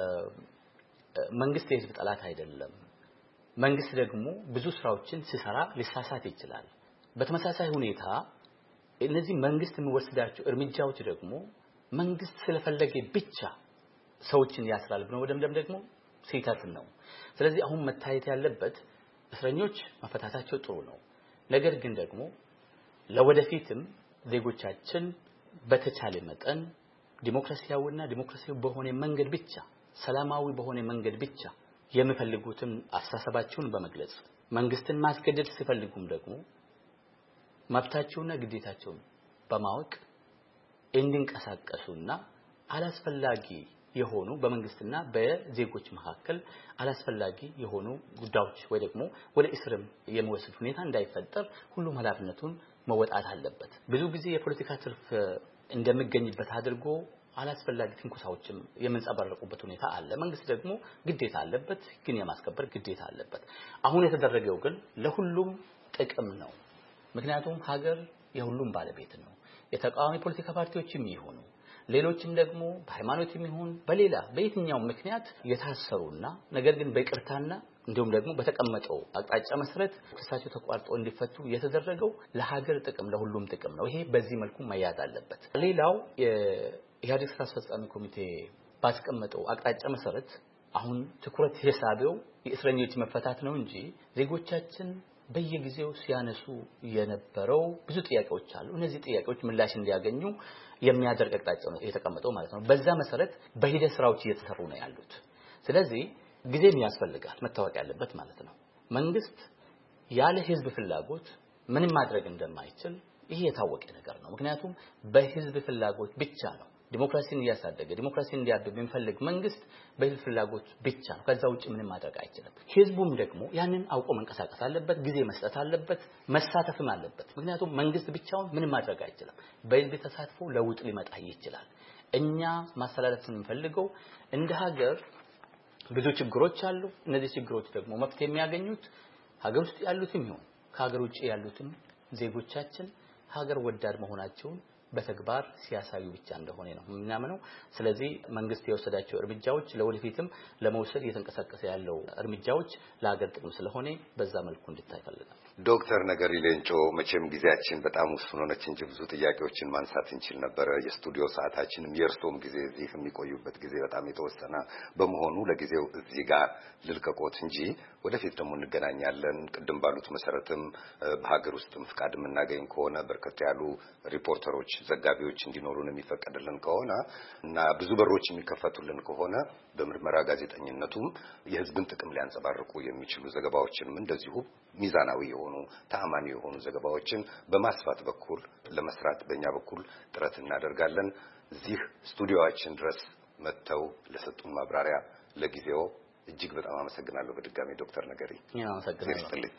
መንግስት የህዝብ ጠላት አይደለም። መንግስት ደግሞ ብዙ ስራዎችን ሲሰራ ሊሳሳት ይችላል። በተመሳሳይ ሁኔታ እነዚህ መንግስት የሚወስዳቸው እርምጃዎች ደግሞ መንግስት ስለፈለገ ብቻ ሰዎችን ያስራል ብለው ወደም ደግሞ ስህተት ነው። ስለዚህ አሁን መታየት ያለበት እስረኞች መፈታታቸው ጥሩ ነው። ነገር ግን ደግሞ ለወደፊትም ዜጎቻችን በተቻለ መጠን ዲሞክራሲያዊና ዲሞክራሲያዊ በሆነ መንገድ ብቻ ሰላማዊ በሆነ መንገድ ብቻ የሚፈልጉትን አስተሳሰባቸውን በመግለጽ መንግስትን ማስገደድ ሲፈልጉም ደግሞ መብታቸውና ግዴታቸውን በማወቅ እንዲንቀሳቀሱና አላስፈላጊ የሆኑ በመንግስትና በዜጎች መካከል አላስፈላጊ የሆኑ ጉዳዮች ወይ ደግሞ ወደ እስርም የሚወስድ ሁኔታ እንዳይፈጠር ሁሉም ኃላፊነቱን መወጣት አለበት። ብዙ ጊዜ የፖለቲካ ትርፍ እንደሚገኝበት አድርጎ አላስፈላጊ ትንኩሳዎችም የምንጸባረቁበት ሁኔታ አለ። መንግስት ደግሞ ግዴታ አለበት፣ ግን የማስከበር ግዴታ አለበት። አሁን የተደረገው ግን ለሁሉም ጥቅም ነው። ምክንያቱም ሀገር የሁሉም ባለቤት ነው። የተቃዋሚ ፖለቲካ ፓርቲዎችም ይሁኑ ሌሎችም ደግሞ በሃይማኖትም ይሁን በሌላ በየትኛው ምክንያት የታሰሩና ነገር ግን በይቅርታና እንዲሁም ደግሞ በተቀመጠው አቅጣጫ መሰረት ክሳቸው ተቋርጦ እንዲፈቱ የተደረገው ለሀገር ጥቅም ለሁሉም ጥቅም ነው። ይሄ በዚህ መልኩ መያዝ አለበት። ሌላው የኢህአዴግ ስራ አስፈጻሚ ኮሚቴ ባስቀመጠው አቅጣጫ መሰረት አሁን ትኩረት የሳበው የእስረኞች መፈታት ነው እንጂ ዜጎቻችን በየጊዜው ሲያነሱ የነበረው ብዙ ጥያቄዎች አሉ። እነዚህ ጥያቄዎች ምላሽ እንዲያገኙ የሚያደርግ አቅጣጫ ነው የተቀመጠው ማለት ነው። በዛ መሰረት በሂደት ስራዎች እየተሰሩ ነው ያሉት። ስለዚህ ጊዜም ያስፈልጋል መታወቅ ያለበት ማለት ነው። መንግስት ያለ ህዝብ ፍላጎት ምንም ማድረግ እንደማይችል ይሄ የታወቀ ነገር ነው። ምክንያቱም በህዝብ ፍላጎት ብቻ ነው ዲሞክራሲን ያሳደገ ዲሞክራሲን እንዲያብብ የሚፈልግ መንግስት በህዝብ ፍላጎት ብቻ ነው። ከዛ ውጪ ምንም ማድረግ አይችልም። ህዝቡም ደግሞ ያንን አውቆ መንቀሳቀስ አለበት፣ ጊዜ መስጠት አለበት፣ መሳተፍም አለበት። ምክንያቱም መንግስት ብቻውን ምንም ማድረግ አይችልም። በህዝብ ተሳትፎ ለውጥ ሊመጣ ይችላል። እኛ ማስተላለፍ የምንፈልገው እንደ ሀገር ብዙ ችግሮች አሉ። እነዚህ ችግሮች ደግሞ መፍትሄ የሚያገኙት ሀገር ውስጥ ያሉትም ይሁን ከሀገር ውጪ ያሉትም ዜጎቻችን ሀገር ወዳድ መሆናቸውን በተግባር ሲያሳዩ ብቻ እንደሆነ ነው ምናምነው። ስለዚህ መንግስት የወሰዳቸው እርምጃዎች ለወደፊትም ለመውሰድ እየተንቀሳቀሰ ያለው እርምጃዎች ለሀገር ጥቅም ስለሆነ በዛ መልኩ እንድታይ ፈልጋለሁ። ዶክተር ነገሪ ሌንጮ መቼም ጊዜያችን በጣም ውስን ሆነች እንጂ ብዙ ጥያቄዎችን ማንሳት እንችል ነበር። የስቱዲዮ ሰዓታችንም የእርሶም ጊዜ እዚህ የሚቆዩበት ጊዜ በጣም የተወሰነ በመሆኑ ለጊዜው እዚህ ጋር ልልቀቆት እንጂ ወደፊት ደግሞ እንገናኛለን። ቅድም ባሉት መሰረትም በሀገር ውስጥም ፍቃድ የምናገኝ ከሆነ በርከት ያሉ ሪፖርተሮች ዘጋቢዎች እንዲኖሩን የሚፈቀድልን ከሆነ እና ብዙ በሮች የሚከፈቱልን ከሆነ በምርመራ ጋዜጠኝነቱም የህዝብን ጥቅም ሊያንጸባርቁ የሚችሉ ዘገባዎችንም እንደዚሁ ሚዛናዊ የሆኑ ተአማኒ የሆኑ ዘገባዎችን በማስፋት በኩል ለመስራት በእኛ በኩል ጥረት እናደርጋለን። እዚህ ስቱዲዮአችን ድረስ መጥተው ለሰጡን ማብራሪያ ለጊዜው እጅግ በጣም አመሰግናለሁ። በድጋሚ ዶክተር ነገሪ ያው አመሰግናለሁ።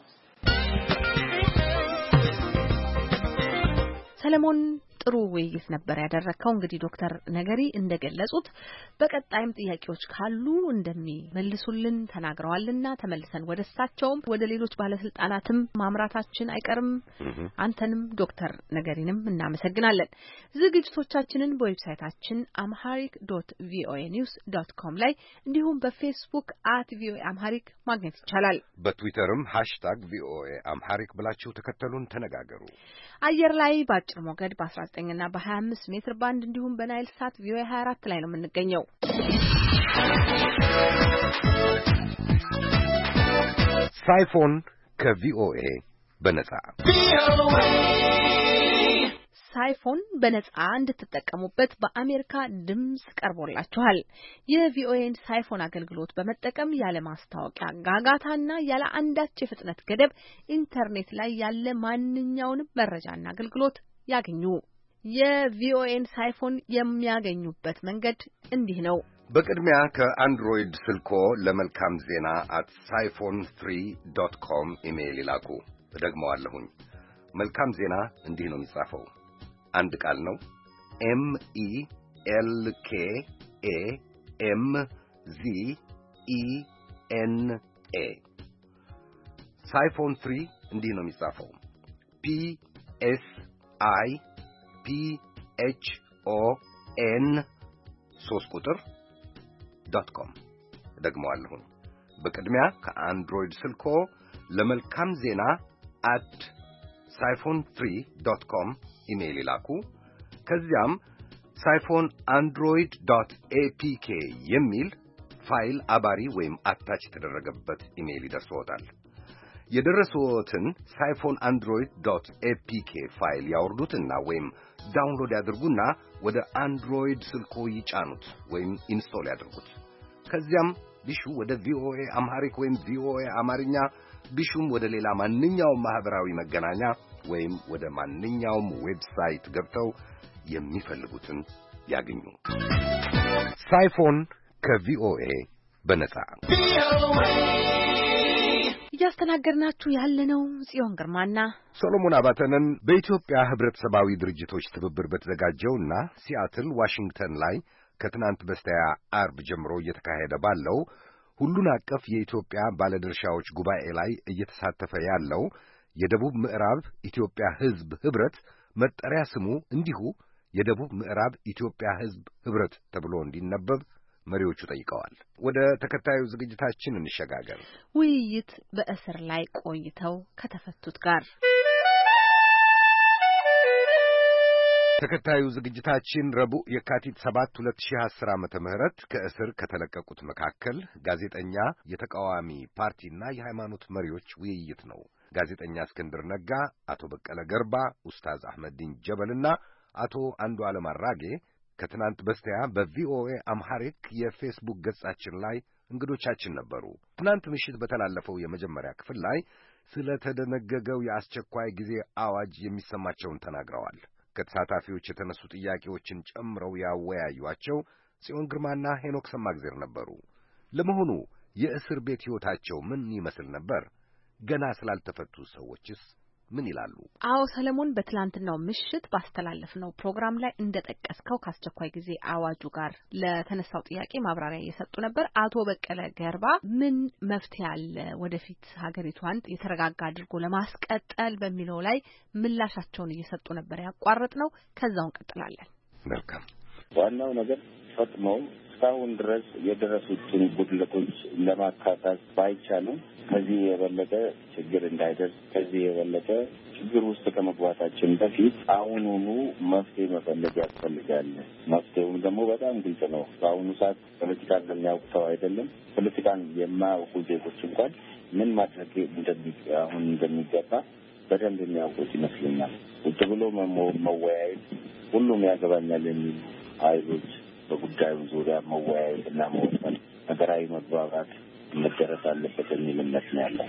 ሰለሞን ጥሩ ውይይት ነበር ያደረከው። እንግዲህ ዶክተር ነገሪ እንደገለጹት በቀጣይም ጥያቄዎች ካሉ እንደሚመልሱልን ተናግረዋልና ተመልሰን ወደ እሳቸውም ወደ ሌሎች ባለስልጣናትም ማምራታችን አይቀርም። አንተንም ዶክተር ነገሪንም እናመሰግናለን። ዝግጅቶቻችንን በዌብሳይታችን amharic dot voa news dot com ላይ እንዲሁም በፌስቡክ at voa amharic ማግኘት ይቻላል። በትዊተርም ሃሽታግ ቪኦኤ አምሃሪክ ብላችሁ ተከተሉን፣ ተነጋገሩ። አየር ላይ በአጭር ሞገድ በአስራ ዘጠኝ እና በሀያ አምስት ሜትር ባንድ እንዲሁም በናይል ሳት ቪኦኤ ሀያ አራት ላይ ነው የምንገኘው። ሳይፎን ከቪኦኤ በነጻ ሳይፎን በነጻ እንድትጠቀሙበት በአሜሪካ ድምጽ ቀርቦላችኋል። የቪኦኤን ሳይፎን አገልግሎት በመጠቀም ያለ ማስታወቂያ ጋጋታና ያለ አንዳች የፍጥነት ገደብ ኢንተርኔት ላይ ያለ ማንኛውንም መረጃና አገልግሎት ያገኙ። የቪኦኤን ሳይፎን የሚያገኙበት መንገድ እንዲህ ነው። በቅድሚያ ከአንድሮይድ ስልኮ ለመልካም ዜና at ሳይፎን ትሪ ዶት ኮም ኢሜይል ይላኩ። እደግመዋለሁኝ። መልካም ዜና እንዲህ ነው የሚጻፈው። አንድ ቃል ነው። ኤም ኢ ኤል ኬ ኤ ኤም ዚ ኢ ኤን ኤ ሳይፎን ትሪ እንዲህ ነው የሚጻፈው። ፒ ኤስ አይ ፒ ኤች ኦ ኤን ሶስት ቁጥር ዶት ኮም ደግመዋለሁ። በቅድሚያ ከአንድሮይድ ስልኮ ለመልካም ዜና at ሳይፎን ትሪ ዶት ኮም ኢሜይል ይላኩ። ከዚያም ሳይፎን አንድሮይድ ዶት ኤ ፒ ኬ የሚል ፋይል አባሪ ወይም አታች የተደረገበት ኢሜይል ይደርሶታል። የደረሰዎትን ሳይፎን አንድሮይድ ዶት ኤ ፒ ኬ ፋይል ያወርዱትና ወይም ዳውንሎድ ያድርጉና ወደ አንድሮይድ ስልኮ ይጫኑት ወይም ኢንስቶል ያድርጉት። ከዚያም ቢሹ ወደ ቪኦኤ አምሃሪክ ወይም ቪኦኤ አማርኛ ቢሹም ወደ ሌላ ማንኛውም ማህበራዊ መገናኛ ወይም ወደ ማንኛውም ዌብሳይት ገብተው የሚፈልጉትን ያገኙ። ሳይፎን ከቪኦኤ በነጻ እያስተናገድናችሁ ያለነው ጽዮን ግርማና ሶሎሞን አባተንን በኢትዮጵያ ህብረተሰባዊ ድርጅቶች ትብብር በተዘጋጀውና ሲያትል ዋሽንግተን ላይ ከትናንት በስቲያ አርብ ጀምሮ እየተካሄደ ባለው ሁሉን አቀፍ የኢትዮጵያ ባለድርሻዎች ጉባኤ ላይ እየተሳተፈ ያለው የደቡብ ምዕራብ ኢትዮጵያ ህዝብ ህብረት መጠሪያ ስሙ እንዲሁ የደቡብ ምዕራብ ኢትዮጵያ ሕዝብ ኅብረት ተብሎ እንዲነበብ መሪዎቹ ጠይቀዋል። ወደ ተከታዩ ዝግጅታችን እንሸጋገር። ውይይት በእስር ላይ ቆይተው ከተፈቱት ጋር ተከታዩ ዝግጅታችን ረቡዕ የካቲት ሰባት ሁለት ሺህ አስር ዓመተ ምህረት ከእስር ከተለቀቁት መካከል ጋዜጠኛ፣ የተቃዋሚ ፓርቲና የሃይማኖት መሪዎች ውይይት ነው። ጋዜጠኛ እስክንድር ነጋ፣ አቶ በቀለ ገርባ፣ ኡስታዝ አህመዲን ጀበልና አቶ አንዱ ዓለም አራጌ ከትናንት በስቲያ በቪኦኤ አምሐሪክ የፌስቡክ ገጻችን ላይ እንግዶቻችን ነበሩ። ትናንት ምሽት በተላለፈው የመጀመሪያ ክፍል ላይ ስለ ተደነገገው የአስቸኳይ ጊዜ አዋጅ የሚሰማቸውን ተናግረዋል። ከተሳታፊዎች የተነሱ ጥያቄዎችን ጨምረው ያወያዩአቸው ጽዮን ግርማና ሄኖክ ሰማግዜር ነበሩ። ለመሆኑ የእስር ቤት ሕይወታቸው ምን ይመስል ነበር? ገና ስላልተፈቱ ሰዎችስ ምን ይላሉ? አዎ ሰለሞን፣ በትላንትናው ምሽት ባስተላለፍነው ፕሮግራም ላይ እንደጠቀስከው ከአስቸኳይ ጊዜ አዋጁ ጋር ለተነሳው ጥያቄ ማብራሪያ እየሰጡ ነበር። አቶ በቀለ ገርባ ምን መፍትሄ አለ ወደፊት ሀገሪቷን የተረጋጋ አድርጎ ለማስቀጠል በሚለው ላይ ምላሻቸውን እየሰጡ ነበር። ያቋረጥ ነው። ከዛው እንቀጥላለን። መልካም። ዋናው ነገር ፈጥመው እስካሁን ድረስ የደረሱትን ጉድለቶች ለማካካስ ባይቻልም ከዚህ የበለጠ ችግር እንዳይደርስ ከዚህ የበለጠ ችግር ውስጥ ከመግባታችን በፊት አሁኑኑ መፍትሄ መፈለግ ያስፈልጋል። መፍትሄውም ደግሞ በጣም ግልጽ ነው። በአሁኑ ሰዓት ፖለቲካን ለሚያውቅ ሰው አይደለም፣ ፖለቲካን የማያውቁ ዜጎች እንኳን ምን ማድረግ አሁን እንደሚገባ በደንብ የሚያውቁት ይመስለኛል። ቁጭ ብሎ መወያየት፣ ሁሉም ያገባኛል የሚሉ ኃይሎች በጉዳዩ ዙሪያ መወያየት እና መወሰን፣ ሀገራዊ መግባባት መደረስ አለበት የሚል እምነት ነው ያለው።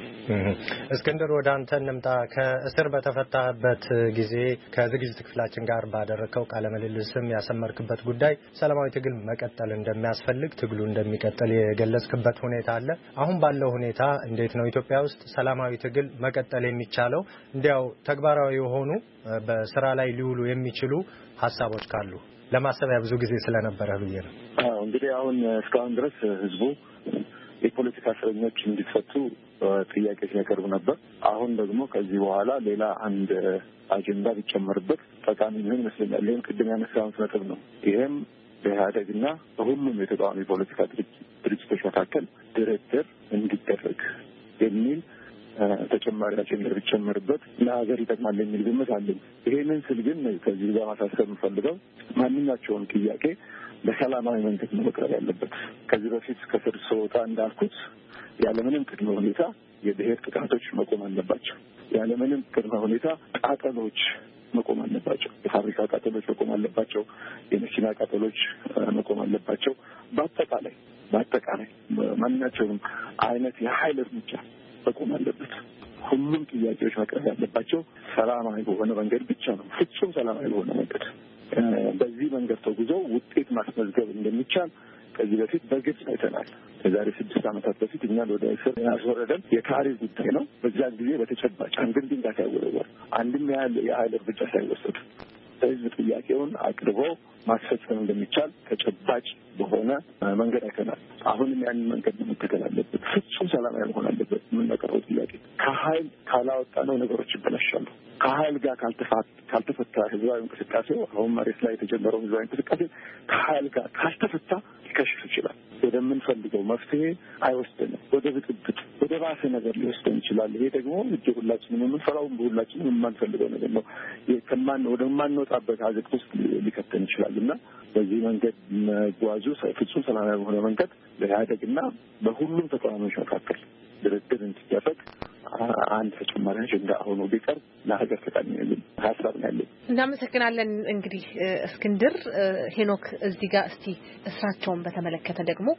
እስክንድር ወደ አንተ እንምጣ። ከእስር በተፈታበት ጊዜ ከዝግጅት ክፍላችን ጋር ባደረከው ቃለ ምልልስም ያሰመርክበት ጉዳይ ሰላማዊ ትግል መቀጠል እንደሚያስፈልግ፣ ትግሉ እንደሚቀጥል የገለጽክበት ሁኔታ አለ። አሁን ባለው ሁኔታ እንዴት ነው ኢትዮጵያ ውስጥ ሰላማዊ ትግል መቀጠል የሚቻለው? እንዲያው ተግባራዊ የሆኑ በስራ ላይ ሊውሉ የሚችሉ ሀሳቦች ካሉ ለማሰቢያ ብዙ ጊዜ ስለነበረ ብዬ ነው። አዎ እንግዲህ አሁን እስካሁን ድረስ ህዝቡ የፖለቲካ እስረኞች እንዲፈቱ ጥያቄ ሲያቀርብ ነበር። አሁን ደግሞ ከዚህ በኋላ ሌላ አንድ አጀንዳ ቢጨመርበት ጠቃሚ ምን ይመስለኛል። ይህም ቅድም ያነሳሁት ነጥብ ነው። ይህም በኢህአዴግና በሁሉም የተቃዋሚ ፖለቲካ ድርጅቶች መካከል ድርድር እንዲደረግ የሚል ተጨማሪ አጀንዳ ቢጨመርበት ለሀገር ይጠቅማል የሚል ግምት አለኝ። ይሄንን ስል ግን ከዚህ ጋር ማሳሰብ የምፈልገው ማንኛቸውን ጥያቄ በሰላማዊ መንገድ ነው መቅረብ ያለበት። ከዚህ በፊት ከስር ስወጣ እንዳልኩት ያለምንም ቅድመ ሁኔታ የብሔር ጥቃቶች መቆም አለባቸው። ያለምንም ቅድመ ሁኔታ ቃጠሎች መቆም አለባቸው። የፋብሪካ ቃጠሎች መቆም አለባቸው። የመኪና ቃጠሎች መቆም አለባቸው። በአጠቃላይ በአጠቃላይ ማንኛቸውም አይነት የኃይል እርምጃ መቆም አለበት። ሁሉም ጥያቄዎች መቅረብ ያለባቸው ሰላማዊ በሆነ መንገድ ብቻ ነው። ፍጹም ሰላማዊ በሆነ መንገድ በዚህ መንገድ ተጉዞ ውጤት ማስመዝገብ እንደሚቻል ከዚህ በፊት በግልጽ አይተናል። ከዛሬ ስድስት ዓመታት በፊት እኛን ወደ እስር ያስወረደን የታሪክ ጉዳይ ነው። በዚያን ጊዜ በተጨባጭ አንድም ድንጋይ ሳይወረወር አንድም ያህል የኃይል እርምጃ ሳይወሰድ ህዝብ ጥያቄውን አቅርቦ ማስፈጸም እንደሚቻል ተጨባጭ በሆነ መንገድ አይተናል። አሁንም ያንን መንገድ መከተል አለበት። ፍጹም ሰላማዊ መሆን አለበት። የምናቀርበው ጥያቄ ከኃይል ካላወጣነው ነገሮች ይበላሻሉ። ከኃይል ጋር ካልተፈታ ህዝባዊ እንቅስቃሴው አሁን መሬት ላይ የተጀመረው ህዝባዊ እንቅስቃሴ ከኃይል ጋር ካልተፈታ ሊከሽፍ ይችላል። ወደምንፈልገው መፍትሄ አይወስደንም። ወደ ብጥብጥ፣ ወደ ባሰ ነገር ሊወስደን ይችላል። ይሄ ደግሞ እጅ ሁላችንም የምንፈራውም በሁላችንም የማንፈልገው ነገር ነው። ከማን ወደማንወጣበት አዘቅት ውስጥ ሊከተን ይችላል እና በዚህ መንገድ መጓዙ ፍጹም ሰላማዊ በሆነ መንገድ በኢህአዴግና በሁሉም ተቃዋሚዎች መካከል ድርድር እንዲደረግ አንድ ተጨማሪ አጀንዳ ሆኖ ቢቀርብ ለሀገር ጠቃሚ ነው ሀሳብ ነው ያለኝ። እናመሰግናለን። እንግዲህ እስክንድር፣ ሄኖክ እዚህ ጋር እስቲ እስራቸውን በተመለከተ ደግሞ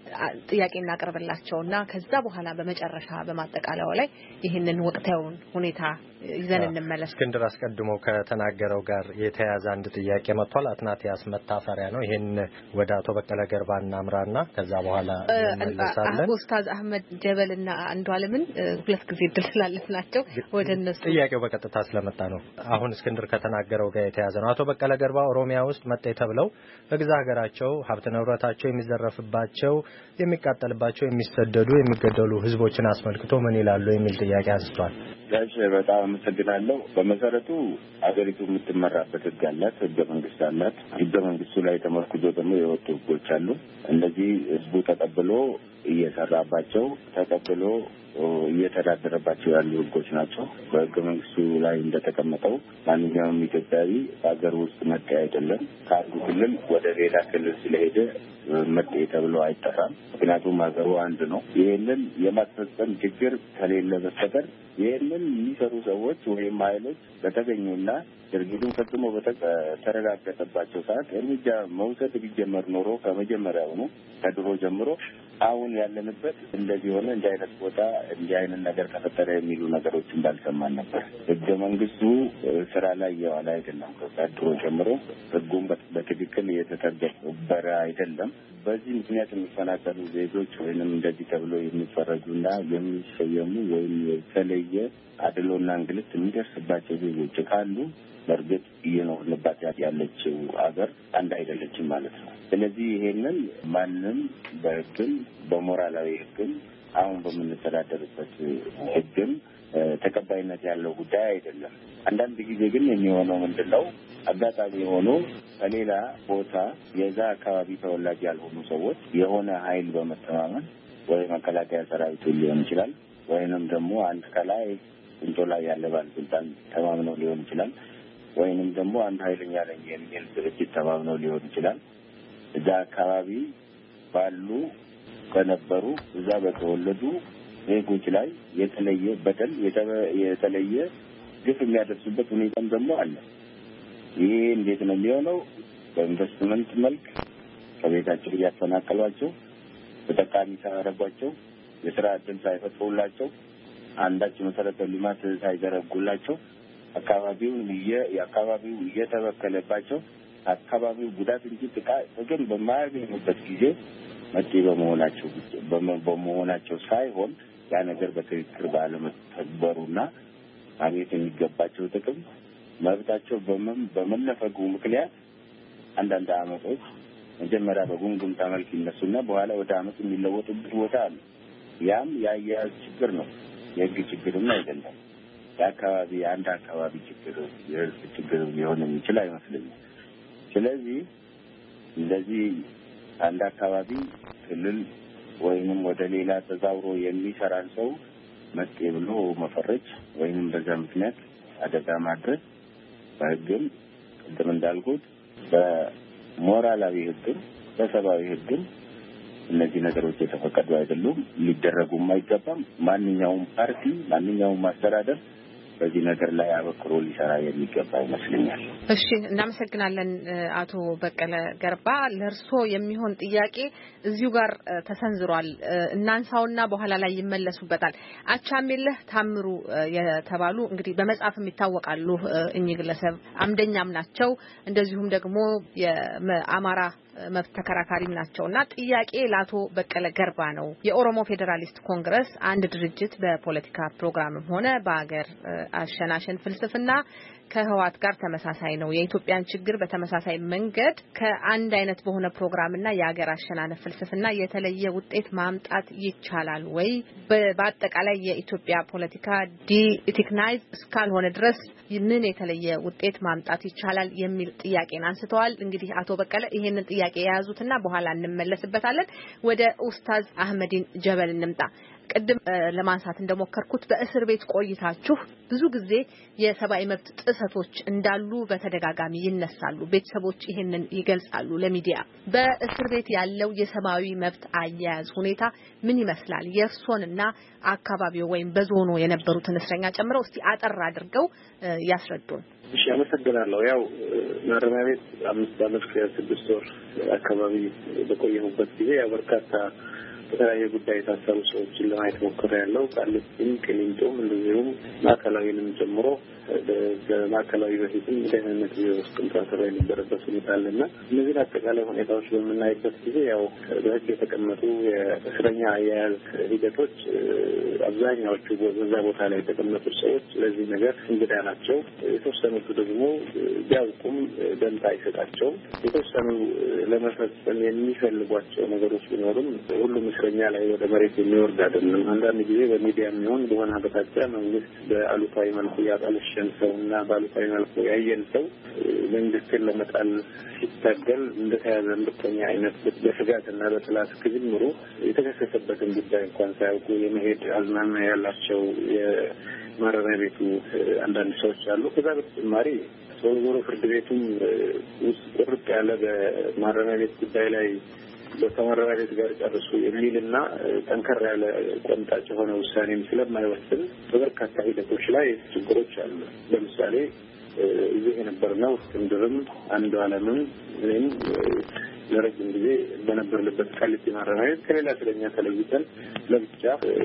ጥያቄ እናቀርብላቸውና ከዛ በኋላ በመጨረሻ በማጠቃለያው ላይ ይህንን ወቅታዊውን ሁኔታ ይዘን እንመለስ። እስክንድር አስቀድሞ ከተናገረው ጋር የተያያዘ አንድ ጥያቄ መጥቷል። አትናቲያስ መታፈሪያ ነው። ይሄን ወደ አቶ በቀለ ገርባ እናምራና ከዛ በኋላ እንመለሳለን። ኡስታዝ አህመድ ጀበልና አንዱ ዓለምን ሁለት ጊዜ ድል ስላለፍናቸው ወደ እነሱ ጥያቄው በቀጥታ ስለመጣ ነው። አሁን እስክንድር ከተናገረው ከተናገረው ጋር የተያዘ ነው። አቶ በቀለ ገርባ ኦሮሚያ ውስጥ መጤ ተብለው በግዛ ሀገራቸው ሀብት ንብረታቸው የሚዘረፍባቸው፣ የሚቃጠልባቸው፣ የሚሰደዱ፣ የሚገደሉ ህዝቦችን አስመልክቶ ምን ይላሉ የሚል ጥያቄ አንስቷል። እሺ፣ በጣም አመሰግናለሁ። በመሰረቱ አገሪቱ የምትመራበት ህግ አላት፣ ህገ መንግስት አላት። ህገ መንግስቱ ላይ ተመርኩዞ ደግሞ የወጡ ህጎች አሉ። እነዚህ ህዝቡ ተቀብሎ እየሰራባቸው ተቀብሎ እየተዳደረባቸው ያሉ ህጎች ናቸው። በህገ መንግስቱ ላይ እንደተቀመጠው ማንኛውም ኢትዮጵያዊ በሀገር ውስጥ መጤ አይደለም። ከአንዱ ክልል ወደ ሌላ ክልል ስለሄደ መጤ ተብሎ አይጠራም። ምክንያቱም ሀገሩ አንድ ነው። ይህንን የማስፈጸም ችግር ከሌለ በስተቀር ይህንን የሚሰሩ ሰዎች ወይም ኃይሎች በተገኙና ድርጊቱን ፈጽሞ በተረጋገጠባቸው ሰዓት እርምጃ መውሰድ ቢጀመር ኖሮ ከመጀመሪያውኑ ከድሮ ጀምሮ አሁን ያለንበት እንደዚህ ሆነ፣ እንዲህ አይነት ቦታ እንዲህ አይነት ነገር ተፈጠረ የሚሉ ነገሮች እንዳልሰማን ነበር። ህገ መንግስቱ ስራ ላይ የዋለ አይደለም። ከድሮ ጀምሮ ህጉም በትክክል የተተገበረ አይደለም። በዚህ ምክንያት የሚፈናቀሉ ዜጎች ወይንም እንደዚህ ተብሎ የሚፈረጁና የሚሰየሙ ወይም የተለየ አድሎና እንግልት የሚደርስባቸው ዜጎች ካሉ በእርግጥ እየኖርንባት ያለችው አገር አንድ አይደለችም ማለት ነው። ስለዚህ ይሄንን ማንም በህግም በሞራላዊ ህግም አሁን በምንተዳደርበት ህግም ተቀባይነት ያለው ጉዳይ አይደለም። አንዳንድ ጊዜ ግን የሚሆነው ምንድነው? አጋጣሚ ሆኖ ከሌላ ቦታ የዛ አካባቢ ተወላጅ ያልሆኑ ሰዎች የሆነ ኃይል በመተማመን ወይ መከላከያ ሰራዊቱ ሊሆን ይችላል፣ ወይንም ደግሞ አንድ ከላይ እንቶ ላይ ያለ ባለስልጣን ተማምነው ሊሆን ይችላል፣ ወይንም ደግሞ አንድ ኃይለኛ ነኝ የሚል ድርጅት ተማምነው ሊሆን ይችላል። እዛ አካባቢ ባሉ ከነበሩ እዛ በተወለዱ ዜጎች ላይ የተለየ በደል የተለየ ግፍ የሚያደርሱበት ሁኔታም ደግሞ አለ። ይሄ እንዴት ነው የሚሆነው? በኢንቨስትመንት መልክ ከቤታቸው እያፈናቀሏቸው፣ ተጠቃሚ ሳያደርጓቸው፣ የስራ ዕድል ሳይፈጥሩላቸው፣ አንዳች መሰረተ ልማት ሳይዘረጉላቸው፣ አካባቢውን የአካባቢው እየተበከለባቸው አካባቢው ጉዳት እንጂ ጥቅም በማያገኙበት ጊዜ መጤ በመሆናቸው በመሆናቸው ሳይሆን ያ ነገር በትክክል ባለመተግበሩና ማግኘት የሚገባቸው ጥቅም መብታቸው በመነፈጉ ምክንያት አንዳንድ አመጾች መጀመሪያ በጉምጉምታ መልክ ይነሱና በኋላ ወደ አመጽ የሚለወጡበት ቦታ አለ። ያም የአያያዝ ችግር ነው፣ የህግ ችግርም አይደለም። የአካባቢ አንድ አካባቢ ችግር የህዝብ ችግር ሊሆን የሚችል አይመስለኝም። ስለዚህ እንደዚህ አንድ አካባቢ ክልል ወይንም ወደ ሌላ ተዛውሮ የሚሰራን ሰው መጤ ብሎ መፈረጅ ወይንም በዛ ምክንያት አደጋ ማድረስ በህግም ቅድም እንዳልኩት በሞራላዊ ህግም በሰብአዊ ህግም እነዚህ ነገሮች የተፈቀዱ አይደሉም፣ ሊደረጉም አይገባም። ማንኛውም ፓርቲ ማንኛውም ማስተዳደር በዚህ ነገር ላይ አበክሮ ሊሰራ የሚገባ ይመስለኛል። እሺ፣ እናመሰግናለን አቶ በቀለ ገርባ። ለርሶ የሚሆን ጥያቄ እዚሁ ጋር ተሰንዝሯል። እናንሳውና በኋላ ላይ ይመለሱበታል። አቻሜለህ ታምሩ የተባሉ እንግዲህ በመጻፍም ይታወቃሉ። እኚህ ግለሰብ አምደኛም ናቸው። እንደዚሁም ደግሞ የአማራ መብት ተከራካሪም ናቸውና ጥያቄ ለአቶ በቀለ ገርባ ነው። የኦሮሞ ፌዴራሊስት ኮንግረስ አንድ ድርጅት በፖለቲካ ፕሮግራምም ሆነ በአገር አሸናሸን ፍልስፍና ከህዋት ጋር ተመሳሳይ ነው። የኢትዮጵያን ችግር በተመሳሳይ መንገድ ከአንድ አይነት በሆነ ፕሮግራምና የአገር አሸናነፍ ፍልስፍና የተለየ ውጤት ማምጣት ይቻላል ወይ? በአጠቃላይ የኢትዮጵያ ፖለቲካ ዲኢቲክናይዝ እስካልሆነ ድረስ ምን የተለየ ውጤት ማምጣት ይቻላል የሚል ጥያቄን አንስተዋል። እንግዲህ አቶ በቀለ ይሄንን ጥያቄ የያዙትና በኋላ እንመለስበታለን። ወደ ኡስታዝ አህመዲን ጀበል እንምጣ። ቅድም ለማንሳት እንደሞከርኩት በእስር ቤት ቆይታችሁ ብዙ ጊዜ የሰብአዊ መብት ጥሰቶች እንዳሉ በተደጋጋሚ ይነሳሉ። ቤተሰቦች ይሄንን ይገልጻሉ ለሚዲያ። በእስር ቤት ያለው የሰብአዊ መብት አያያዝ ሁኔታ ምን ይመስላል? የእርሶንና አካባቢው ወይም በዞኑ የነበሩትን እስረኛ ጨምረው እስቲ አጠር አድርገው ያስረዱን። እሺ፣ አመሰግናለሁ። ያው ማረሚያ ቤት አምስት ዓመት ከስድስት ወር አካባቢ በቆየሁበት ጊዜ ያው በርካታ በተለያየ ጉዳይ የታሰሩ ሰዎችን ለማየት ሞክሬያለሁ። ቃሊቲም ቅሊንጦም እንደዚሁም ማዕከላዊንም ጨምሮ በማዕከላዊ በፊትም ደህንነት ውስጥ ታስሮ የነበረበት ሁኔታ አለና እነዚህን አጠቃላይ ሁኔታዎች በምናይበት ጊዜ ያው በህግ የተቀመጡ የእስረኛ አያያዝ ሂደቶች አብዛኛዎቹ በዛ ቦታ ላይ የተቀመጡ ሰዎች ለዚህ ነገር እንግዳ ናቸው። የተወሰኑት ደግሞ ቢያውቁም ደንታ አይሰጣቸውም። የተወሰኑ ለመፈጸም የሚፈልጓቸው ነገሮች ቢኖሩም ሁሉም እስረኛ ላይ ወደ መሬት የሚወርድ አይደለም። አንዳንድ ጊዜ በሚዲያ የሚሆን በሆነ አቅጣጫ መንግስት በአሉታዊ መልኩ ያጣለሸን ሰውና በአሉታዊ መልኩ ያየን ሰው መንግስትን ለመጣል ሲታገል እንደተያዘ ምርኮኛ አይነት በስጋትና በጥላት ከጅምሩ የተከሰሰበትን ጉዳይ እንኳን ሳያውቁ የመሄድ አዝማሚያ ያላቸው የማረሚያ ቤቱ አንዳንድ ሰዎች አሉ። ከዛ በተጨማሪ ዞሮ ፍርድ ቤቱም ውስጥ ቁርጥ ያለ በማረሚያ ቤት ጉዳይ ላይ በተማረሚያ ቤት ጋር ጨርሱ የሚልና ጠንከር ያለ ቆንጣጭ የሆነ ውሳኔም ስለማይወስን በበርካታ ሂደቶች ላይ ችግሮች አሉ። ለምሳሌ እዚህ የነበርነው እስክንድርም አንዱ አለምም እኔም ለረጅም ጊዜ በነበርንበት ቃሊቲ ማረሚያ ቤት ከሌላ እስረኛ ተለይተን ለብቻ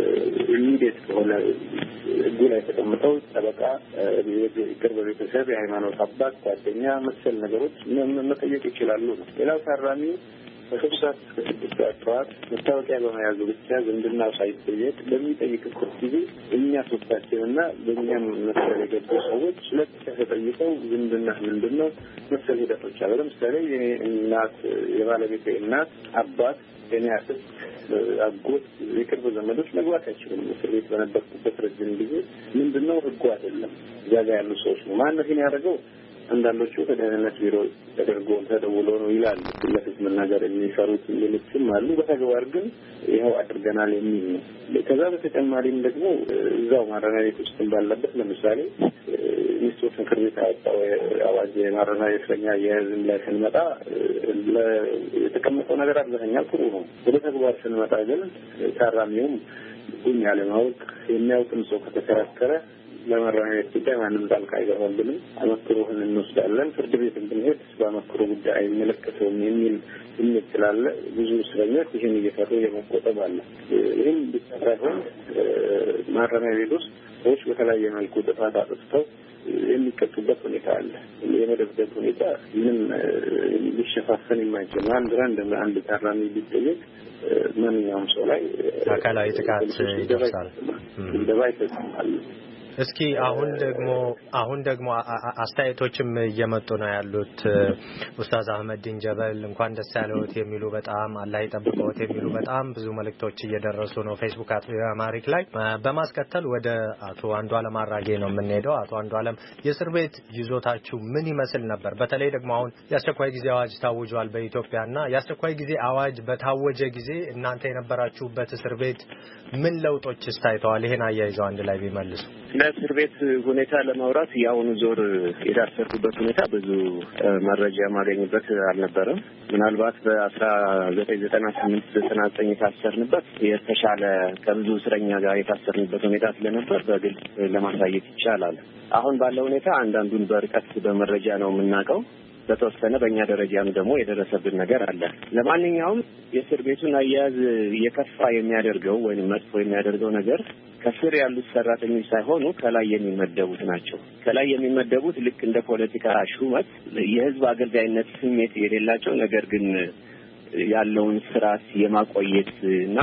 ኢሚዲየት ከሆነ ህጉ ላይ ተቀምጠው ጠበቃ፣ የቅርብ ቤተሰብ፣ የሃይማኖት አባት፣ ጓደኛ መሰል ነገሮች መጠየቅ ይችላሉ ነው። ሌላው ታራሚ በሶስት ሰዓት እስከ ስድስት ሰዓት ጠዋት መታወቂያ በመያዙ ብቻ ዝምድና ሳይጠየቅ በሚጠይቅበት ጊዜ እኛ ሶስታችንና በእኛም መሰል የገቡ ሰዎች ሁለት ተጠይቀው ዝምድና ምንድን ነው መሰል ሂደቶች አሉ። ለምሳሌ የኔ እናት፣ የባለቤቴ እናት፣ አባት፣ የኔ አክስት፣ አጎት፣ የቅርብ ዘመዶች መግባት አይችሉም። እስር ቤት በነበርኩበት ረጅም ጊዜ ምንድን ነው ህጉ አይደለም እዛ ጋ ያሉ ሰዎች ነው። ማነው ይሄን ያደረገው? አንዳንዶቹ ከደህንነት ቢሮ ተደርጎ ተደውሎ ነው ይላሉ። ለፊት መናገር የሚሰሩት ሌሎችም አሉ። በተግባር ግን ይኸው አድርገናል የሚል ነው። ከዛ በተጨማሪም ደግሞ እዛው ማረሚያ ቤት ውስጥ ባለበት ለምሳሌ ሚኒስትሮች ምክር ቤት ያወጣው አዋጅ የማረሚያ እስረኛ አያያዝም ላይ ስንመጣ የተቀመጠው ነገር አብዛኛው ጥሩ ነው። ወደ ተግባር ስንመጣ ግን ታራሚውም ሁሉም ያለማወቅ የሚያውቅም ሰው ከተከራከረ ለማረሚያ ቤት ጉዳይ ማንም ጣልቃ አይገባብንም፣ አመክሮህን እንወስዳለን፣ ፍርድ ቤት ብንሄድ በአመክሮ ጉዳይ አይመለከተውም የሚል ስሜት ስላለ ብዙ እስረኞች ይህን እየሰሩ የመቆጠብ አለ። ይህም ብቻ ሳይሆን ማረሚያ ቤት ውስጥ ሰዎች በተለያየ መልኩ ጥፋት አጥፍተው የሚቀጡበት ሁኔታ አለ። የመደብደብ ሁኔታ ምንም ሊሸፋፈን የማይችል አንድ ራንድ አንድ ታራሚ ቢጠየቅ ማንኛውም ሰው ላይ አካላዊ ጥቃት ይደርሳል፣ እንደባ ይፈጽማል። እስኪ አሁን ደግሞ አሁን ደግሞ አስተያየቶችም እየመጡ ነው ያሉት። ኡስታዝ አህመዲን ጀበል እንኳን ደስ ያለዎት የሚሉ በጣም አላህ ይጠብቀዎት የሚሉ በጣም ብዙ መልእክቶች እየደረሱ ነው ፌስቡክ አማሪክ ላይ። በማስከተል ወደ አቶ አንዱዓለም አራጌ ነው የምንሄደው። አቶ አንዱዓለም የእስር ቤት ይዞታችሁ ምን ይመስል ነበር? በተለይ ደግሞ አሁን የአስቸኳይ ጊዜ አዋጅ ታውጇል በኢትዮጵያና የአስቸኳይ ጊዜ አዋጅ በታወጀ ጊዜ እናንተ የነበራችሁበት እስር ቤት ምን ለውጦችስ ታይተዋል? ይሄን አያይዘው አንድ ላይ ቢመልሱ። ለእስር ቤት ሁኔታ ለማውራት የአሁኑ ዞር የታሰርኩበት ሁኔታ ብዙ መረጃ ማገኝበት አልነበረም። ምናልባት በአስራ ዘጠኝ ዘጠና ስምንት ዘጠና ዘጠኝ የታሰርንበት የተሻለ ከብዙ እስረኛ ጋር የታሰርንበት ሁኔታ ስለነበር በግልጽ ለማሳየት ይቻላል። አሁን ባለው ሁኔታ አንዳንዱን በርቀት በመረጃ ነው የምናውቀው። በተወሰነ በእኛ ደረጃም ደግሞ የደረሰብን ነገር አለ። ለማንኛውም የእስር ቤቱን አያያዝ የከፋ የሚያደርገው ወይም መጥፎ የሚያደርገው ነገር ከስር ያሉት ሰራተኞች ሳይሆኑ ከላይ የሚመደቡት ናቸው። ከላይ የሚመደቡት ልክ እንደ ፖለቲካ ሹመት የህዝብ አገልጋይነት ስሜት የሌላቸው ነገር ግን ያለውን ስርዓት የማቆየት እና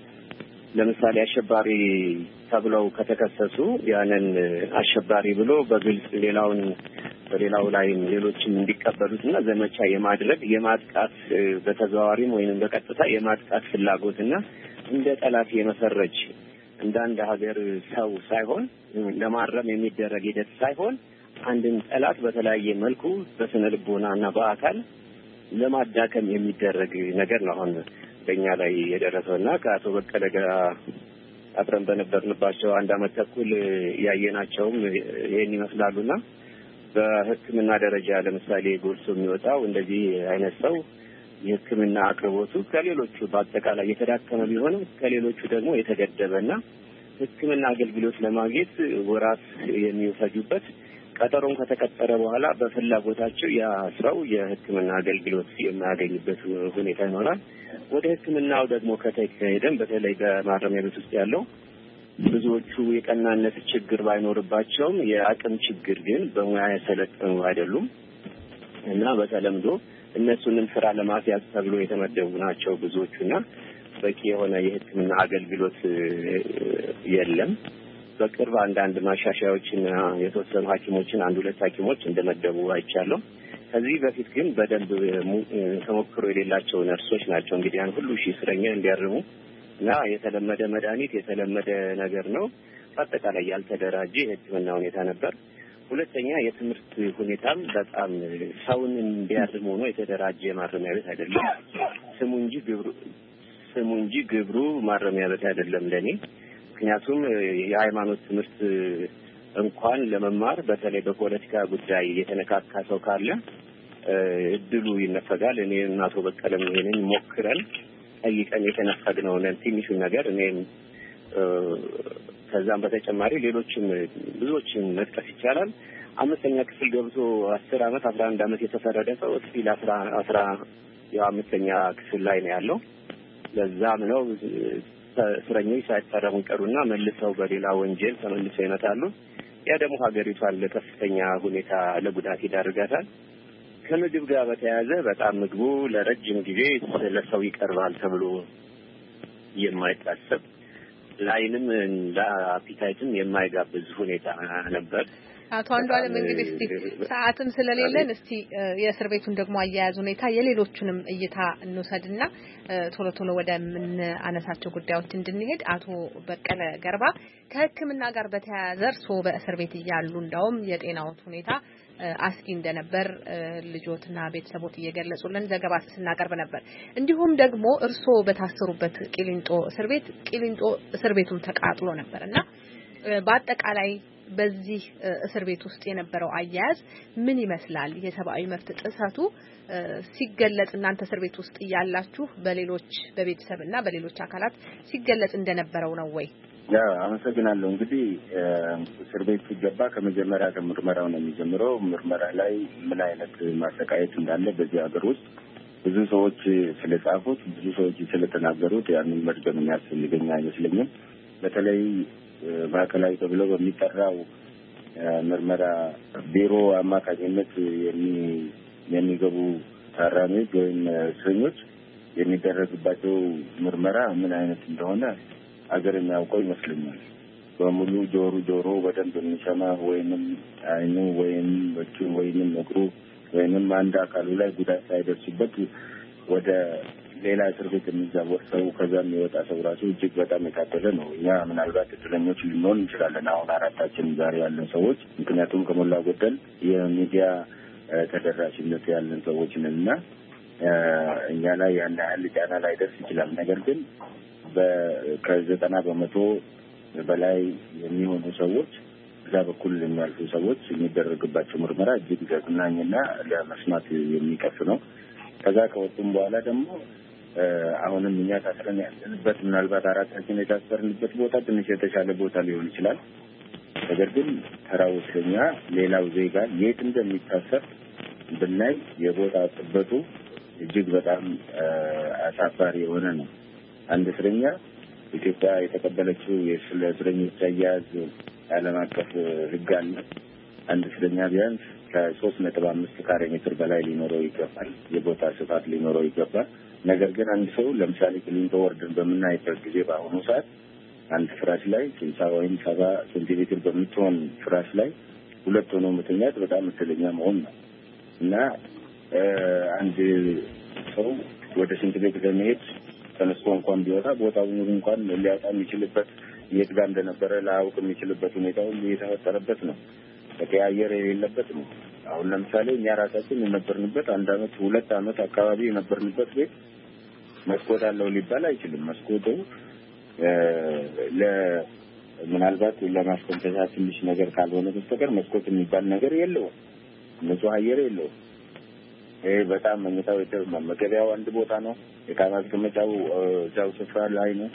ለምሳሌ አሸባሪ ተብለው ከተከሰሱ ያንን አሸባሪ ብሎ በግልጽ ሌላውን በሌላው ላይ ሌሎችም እንዲቀበሉትና ዘመቻ የማድረግ የማጥቃት በተዘዋዋሪም ወይንም በቀጥታ የማጥቃት ፍላጎትና እንደ ጠላት የመፈረጅ እንደ አንድ ሀገር ሰው ሳይሆን ለማረም የሚደረግ ሂደት ሳይሆን አንድን ጠላት በተለያየ መልኩ በስነ ልቦናና በአካል ለማዳከም የሚደረግ ነገር ነው አሁን በእኛ ላይ የደረሰውና ከአቶ በቀለ ጋር አብረን በነበርንባቸው አንድ አመት ተኩል ያየናቸውም ይሄን ይመስላሉና በሕክምና ደረጃ ለምሳሌ ጎልሶ የሚወጣው እንደዚህ አይነት ሰው የሕክምና አቅርቦቱ ከሌሎቹ በአጠቃላይ የተዳከመ ቢሆንም ከሌሎቹ ደግሞ የተገደበና ሕክምና አገልግሎት ለማግኘት ወራት የሚፈጁበት ቀጠሮን ከተቀጠረ በኋላ በፍላጎታቸው ያ ሰው የሕክምና አገልግሎት የማያገኝበት ሁኔታ ይኖራል። ወደ ሕክምናው ደግሞ ከተሄደም በተለይ በማረሚያ ቤት ውስጥ ያለው ብዙዎቹ የቀናነት ችግር ባይኖርባቸውም የአቅም ችግር ግን በሙያ የሰለጠኑ አይደሉም እና በተለምዶ እነሱንም ስራ ለማስያዝ ተብሎ የተመደቡ ናቸው ብዙዎቹና በቂ የሆነ የሕክምና አገልግሎት የለም። በቅርብ አንዳንድ ማሻሻያዎችና የተወሰኑ ሐኪሞችን አንድ ሁለት ሐኪሞች እንደመደቡ አይቻለሁ። ከዚህ በፊት ግን በደንብ ተሞክሮ የሌላቸው ነርሶች ናቸው እንግዲህ ያን ሁሉ ሺህ እስረኛ እንዲያርሙ እና የተለመደ መድኃኒት የተለመደ ነገር ነው። በአጠቃላይ ያልተደራጀ የሕክምና ሁኔታ ነበር። ሁለተኛ የትምህርት ሁኔታም በጣም ሰውን እንዲያርሙ ነው የተደራጀ ማረሚያ ቤት አይደለም። ስሙ እንጂ ግብሩ ስሙ እንጂ ግብሩ ማረሚያ ቤት አይደለም ለኔ። ምክንያቱም የሃይማኖት ትምህርት እንኳን ለመማር በተለይ በፖለቲካ ጉዳይ የተነካካ ሰው ካለ እድሉ ይነፈጋል። እኔ እናቶ በቀለም ይሄንን ሞክረን ጠይቀን የተነፈግነው ነን ትንሹ ነገር እኔም ከዛም በተጨማሪ ሌሎችም ብዙዎችን መጥቀስ ይቻላል። አምስተኛ ክፍል ገብቶ አስር አመት አስራ አንድ አመት የተፈረደ ሰው እስቲል አስራ አስራ የአምስተኛ ክፍል ላይ ነው ያለው። ለዛም ነው እስረኞች ሳይታረሙ ይቀሩና መልሰው በሌላ ወንጀል ተመልሰው ይመጣሉ። ያ ደግሞ ሀገሪቷን ለከፍተኛ ሁኔታ ለጉዳት ይዳርጋታል። ከምግብ ጋር በተያያዘ በጣም ምግቡ ለረጅም ጊዜ ለሰው ይቀርባል ተብሎ የማይታሰብ ላይንም ለአፒታይትም የማይጋብዝ ሁኔታ ነበር። አቶ አንዷለም እንግዲህ እስቲ ሰዓትም ስለሌለን እስቲ የእስር ቤቱን ደግሞ አያያዝ ሁኔታ የሌሎቹንም እይታ እንውሰድና ቶሎ ቶሎ ወደ ምን አነሳቸው ጉዳዮች እንድንሄድ አቶ በቀለ ገርባ ከሕክምና ጋር በተያያዘ እርስዎ በእስር ቤት እያሉ እንዳውም የጤናዎት ሁኔታ አስጊ እንደነበር ልጆትና ቤተሰቦት እየገለጹልን ዘገባ ስናቀርብ ነበር። እንዲሁም ደግሞ እርስዎ በታሰሩበት ቂሊንጦ እስር ቤት ቂሊንጦ እስር ቤቱም ተቃጥሎ ነበርና በአጠቃላይ በዚህ እስር ቤት ውስጥ የነበረው አያያዝ ምን ይመስላል? የሰብአዊ መብት ጥሰቱ ሲገለጽ እናንተ እስር ቤት ውስጥ ያላችሁ በሌሎች በቤተሰብና በሌሎች አካላት ሲገለጽ እንደነበረው ነው ወይ? ያ አመሰግናለሁ። እንግዲህ እስር ቤት ሲገባ ከመጀመሪያ ከምርመራው ነው የሚጀምረው። ምርመራ ላይ ምን አይነት ማሰቃየት እንዳለ በዚህ ሀገር ውስጥ ብዙ ሰዎች ስለጻፉት ብዙ ሰዎች ስለተናገሩት ያንን መድገም የሚያስፈልገኝ አይመስለኝም። በተለይ ማዕከላዊ ተብሎ በሚጠራው ምርመራ ቢሮ አማካኝነት የሚገቡ ታራሚዎች ወይም እስረኞች የሚደረግባቸው ምርመራ ምን አይነት እንደሆነ አገር የሚያውቀው ይመስለኛል። በሙሉ ጆሮ ጆሮ በደንብ የሚሰማ ወይንም አይኑ ወይም እጁ ወይንም እግሩ ወይንም አንድ አካሉ ላይ ጉዳት ሳይደርስበት ወደ ሌላ እስር ቤት የሚዛወር ሰው ከዛም የወጣ ሰው ራሱ እጅግ በጣም የታደለ ነው። እኛ ምናልባት እድለኞች ልንሆን እንችላለን አሁን አራታችን ዛሬ ያለን ሰዎች፣ ምክንያቱም ከሞላ ጎደል የሚዲያ ተደራሽነት ያለን ሰዎች ነን እና እኛ ላይ ያን ያህል ጫና ላይደርስ ይችላል። ነገር ግን ከዘጠና በመቶ በላይ የሚሆኑ ሰዎች እዛ በኩል የሚያልፉ ሰዎች የሚደረግባቸው ምርመራ እጅግ ዘግናኝና ለመስማት የሚቀፍ ነው። ከዛ ከወጡም በኋላ ደግሞ አሁንም እኛ ታስረን ያለንበት ምናልባት አራታችን የታሰርንበት ቦታ ትንሽ የተሻለ ቦታ ሊሆን ይችላል። ነገር ግን ተራው እስረኛ ሌላው ዜጋ የት እንደሚታሰር ብናይ የቦታ ጥበቱ እጅግ በጣም አሳፋሪ የሆነ ነው። አንድ እስረኛ ኢትዮጵያ የተቀበለችው የስለ እስረኞች አያያዝ ዓለም አቀፍ ሕግ አለ። አንድ እስረኛ ቢያንስ ከሶስት ነጥብ አምስት ካሬ ሜትር በላይ ሊኖረው ይገባል፣ የቦታ ስፋት ሊኖረው ይገባል። ነገር ግን አንድ ሰው ለምሳሌ ቂሊንጦ ወርደን በምናይበት ጊዜ በአሁኑ ሰዓት አንድ ፍራሽ ላይ ስልሳ ወይም ሰባ ሴንቲሜትር በምትሆን ፍራሽ ላይ ሁለት ሆኖ መተኛት በጣም እድለኛ መሆን ነው እና አንድ ሰው ወደ ሽንት ቤት ለመሄድ ተነስቶ እንኳን ቢወጣ ቦታውን እንኳን ሊያጣ የሚችልበት የት ጋር እንደነበረ ላያውቅ የሚችልበት ሁኔታ ሁሉ የተፈጠረበት ነው። ተቀያየር የሌለበት ነው። አሁን ለምሳሌ እኛ ራሳችን የነበርንበት አንድ አመት ሁለት አመት አካባቢ የነበርንበት ቤት መስኮት አለው ሊባል አይችልም። መስኮቱ ለ ምናልባት ለማስቆንጠጫ ትንሽ ነገር ካልሆነ በስተቀር መስኮት የሚባል ነገር የለውም። ንጹህ አየር የለውም። ይሄ በጣም መኝታው መመገቢያው አንድ ቦታ ነው። የዕቃ ማስቀመጫው እዛው ስፍራ ላይ ነው።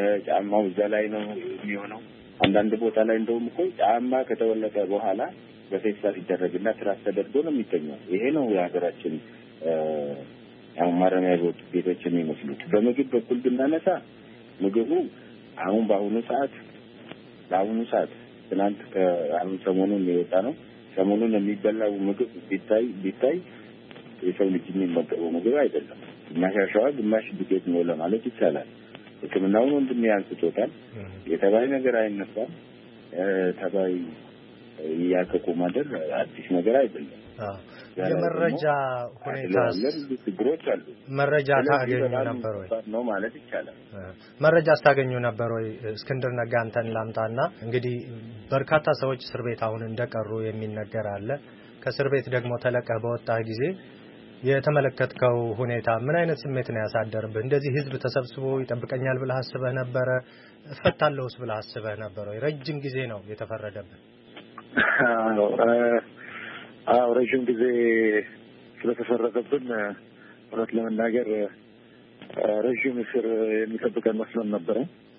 ጫማው እዛ ላይ ነው የሚሆነው። አንዳንድ ቦታ ላይ እንደውም እኮ ጫማ ከተወለቀ በኋላ በፌስታል ይደረግና ትራስ ተደርጎ ነው የሚተኛው። ይሄ ነው የሀገራችን አሁን ማረሚያ ቤቶች የሚመስሉት። በምግብ በኩል ብናነሳ ምግቡ አሁን በአሁኑ ሰዓት በአሁኑ ሰዓት ትናንት ከአሁን ሰሞኑን የወጣ ነው። ሰሞኑን የሚበላው ምግብ ቢታይ ቢታይ የሰው ልጅ የሚመገበው ምግብ አይደለም። ግማሽ አሸዋ ግማሽ ዱቄት ነው ለማለት ይቻላል። ሕክምናውን ወንድም ያንስቶታል። የተባይ ነገር አይነሳም። ተባይ ያከቁ ማደር አዲስ ነገር አይደለም። የመረጃ ሁኔታስ ችግሮች አሉ። መረጃ ታገኙ ነበር ወይ ነው ማለት ይቻላል። መረጃ ታገኙ ነበር ወይ? እስክንድር ነጋ አንተን ላምጣና እንግዲህ በርካታ ሰዎች እስር ቤት አሁን እንደቀሩ የሚነገር አለ። ከእስር ቤት ደግሞ ተለቀህ በወጣህ ጊዜ የተመለከትከው ሁኔታ ምን አይነት ስሜት ነው ያሳደረብህ? እንደዚህ ህዝብ ተሰብስቦ ይጠብቀኛል ብለህ አስበህ ነበር? እፈታለሁስ ብለህ አስበህ ነበር ወይ? ረጅም ጊዜ ነው የተፈረደብህ። አዎ አዎ ረጅም ጊዜ ስለተፈረደብን እውነት ለመናገር ረጅም እስር የሚጠብቀን መስሎን ነበረ።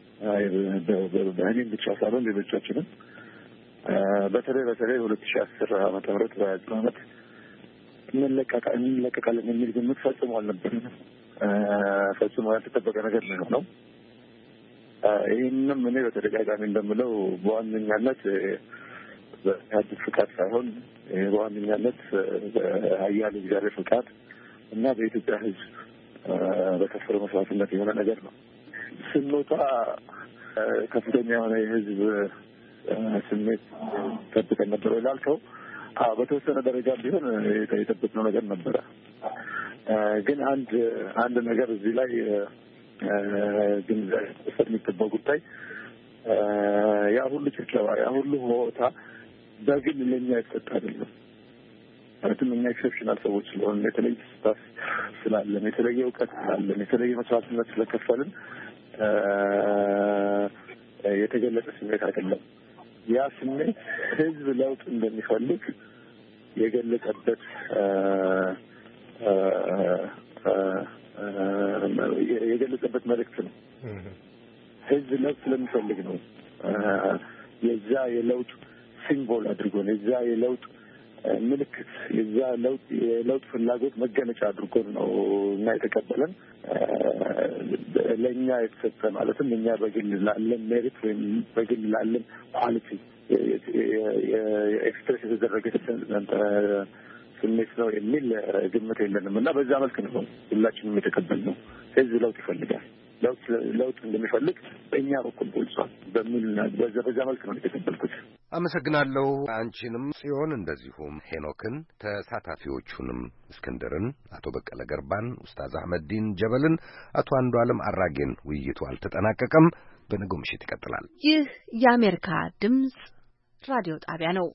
በእኔም ብቻ ሳይሆን ሌሎቻችንም በተለይ በተለይ ሁለት ሺህ አስር ዓመተ ምህረት በዓመት እንለቀቃለን የሚል ግምት ፈጽሞ አልነበረም። ፈጽሞ ያልተጠበቀ ነገር ነው የሆነው። ይህንም እኔ በተደጋጋሚ እንደምለው በዋነኛነት በአዲስ ፍቃድ ሳይሆን በዋነኛነት በኃያሉ እግዚአብሔር ፍቃድ እና በኢትዮጵያ ሕዝብ በከፈለው መስዋዕትነት የሆነ ነገር ነው። ስንወጣ ከፍተኛ የሆነ የሕዝብ ስሜት ጠብቀን ነበር ላልከው፣ አዎ በተወሰነ ደረጃ ቢሆን የጠበቅነው ነገር ነበረ። ግን አንድ አንድ ነገር እዚህ ላይ ግን የሚገባው ጉዳይ ያ ሁሉ ጭብጨባ ያ ሁሉ ሆታ በግል ለኛ የተሰጠ አይደለም። ማለትም እኛ ኤክሰፕሽናል ሰዎች ስለሆነ የተለየ ስታፍ ስላለን የተለየ እውቀት ስላለን የተለየ መስዋዕትነት ስለከፈልን የተገለጸ ስሜት አይደለም። ያ ስሜት ህዝብ ለውጥ እንደሚፈልግ የገለጸበት የገለጸበት መልእክት ነው። ህዝብ ለውጥ ስለሚፈልግ ነው የዛ የለውጥ ሲምቦል አድርጎ ነው የዛ የለውጥ ምልክት የዛ ለውጥ የለውጥ ፍላጎት መገለጫ አድርጎ ነው እና የተቀበለን ለኛ የተሰጠ ማለትም እኛ በግል ላለን ሜሪት ወይም በግል ላለን ኳሊቲ የኤክስፕሬስ የተደረገ ስሜት ነው የሚል ግምት የለንም እና በዛ መልክ ነው ሁላችንም የተቀበልነው። ህዝብ ለውጥ ይፈልጋል። ለውጥ ለውጥ እንደሚፈልግ በእኛ በኩል ገልጿል በሚል በዛ በዛ መልክ ነው የተቀበልኩት። አመሰግናለሁ። አንቺንም ጽዮን፣ እንደዚሁም ሄኖክን፣ ተሳታፊዎቹንም እስክንድርን፣ አቶ በቀለ ገርባን፣ ኡስታዝ አህመዲን ጀበልን፣ አቶ አንዱዓለም አራጌን። ውይይቱ አልተጠናቀቀም። በነገው ምሽት ይቀጥላል። ይህ የአሜሪካ ድምጽ ራዲዮ ጣቢያ ነው።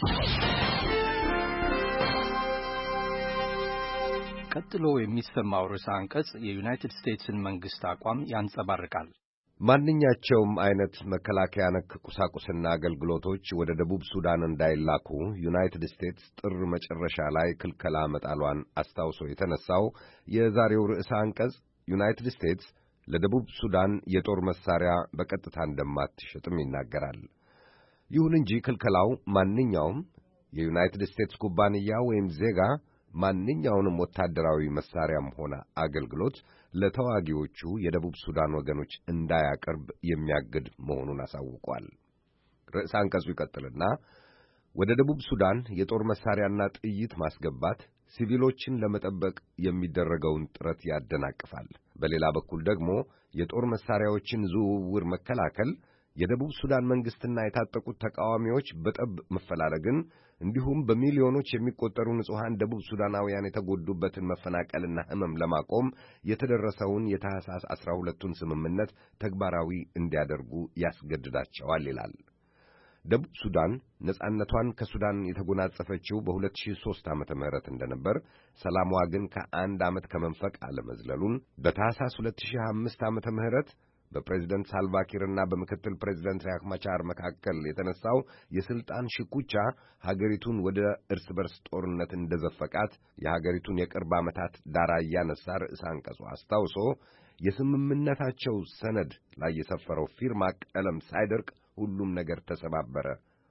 ቀጥሎ የሚሰማው ርዕሰ አንቀጽ የዩናይትድ ስቴትስን መንግስት አቋም ያንጸባርቃል። ማንኛቸውም አይነት መከላከያ ነክ ቁሳቁስና አገልግሎቶች ወደ ደቡብ ሱዳን እንዳይላኩ ዩናይትድ ስቴትስ ጥር መጨረሻ ላይ ክልከላ መጣሏን አስታውሶ የተነሳው የዛሬው ርዕሰ አንቀጽ ዩናይትድ ስቴትስ ለደቡብ ሱዳን የጦር መሳሪያ በቀጥታ እንደማትሸጥም ይናገራል። ይሁን እንጂ ክልከላው ማንኛውም የዩናይትድ ስቴትስ ኩባንያ ወይም ዜጋ ማንኛውንም ወታደራዊ መሳሪያም ሆነ አገልግሎት ለተዋጊዎቹ የደቡብ ሱዳን ወገኖች እንዳያቀርብ የሚያግድ መሆኑን አሳውቋል። ርዕሰ አንቀጹ ይቀጥልና ወደ ደቡብ ሱዳን የጦር መሳሪያና ጥይት ማስገባት ሲቪሎችን ለመጠበቅ የሚደረገውን ጥረት ያደናቅፋል። በሌላ በኩል ደግሞ የጦር መሳሪያዎችን ዝውውር መከላከል የደቡብ ሱዳን መንግስትና የታጠቁት ተቃዋሚዎች በጠብ መፈላለግን እንዲሁም በሚሊዮኖች የሚቆጠሩ ንጹሃን ደቡብ ሱዳናውያን የተጎዱበትን መፈናቀልና ሕመም ለማቆም የተደረሰውን የታህሳስ አስራ ሁለቱን ስምምነት ተግባራዊ እንዲያደርጉ ያስገድዳቸዋል ይላል። ደቡብ ሱዳን ነጻነቷን ከሱዳን የተጎናጸፈችው በሁለት ሺህ ሦስት ዓመተ ምህረት እንደነበር፣ ሰላሟ ግን ከአንድ ዓመት ከመንፈቅ አለመዝለሉን በታህሳስ ሁለት ሺህ አምስት ዓመተ ምህረት በፕሬዝደንት ሳልቫኪርና በምክትል ፕሬዝደንት ሪያክ ማቻር መካከል የተነሳው የስልጣን ሽኩቻ ሀገሪቱን ወደ እርስ በርስ ጦርነት እንደዘፈቃት የሀገሪቱን የቅርብ ዓመታት ዳራ እያነሳ ርዕሰ አንቀጹ አስታውሶ የስምምነታቸው ሰነድ ላይ የሰፈረው ፊርማ ቀለም ሳይደርቅ ሁሉም ነገር ተሰባበረ።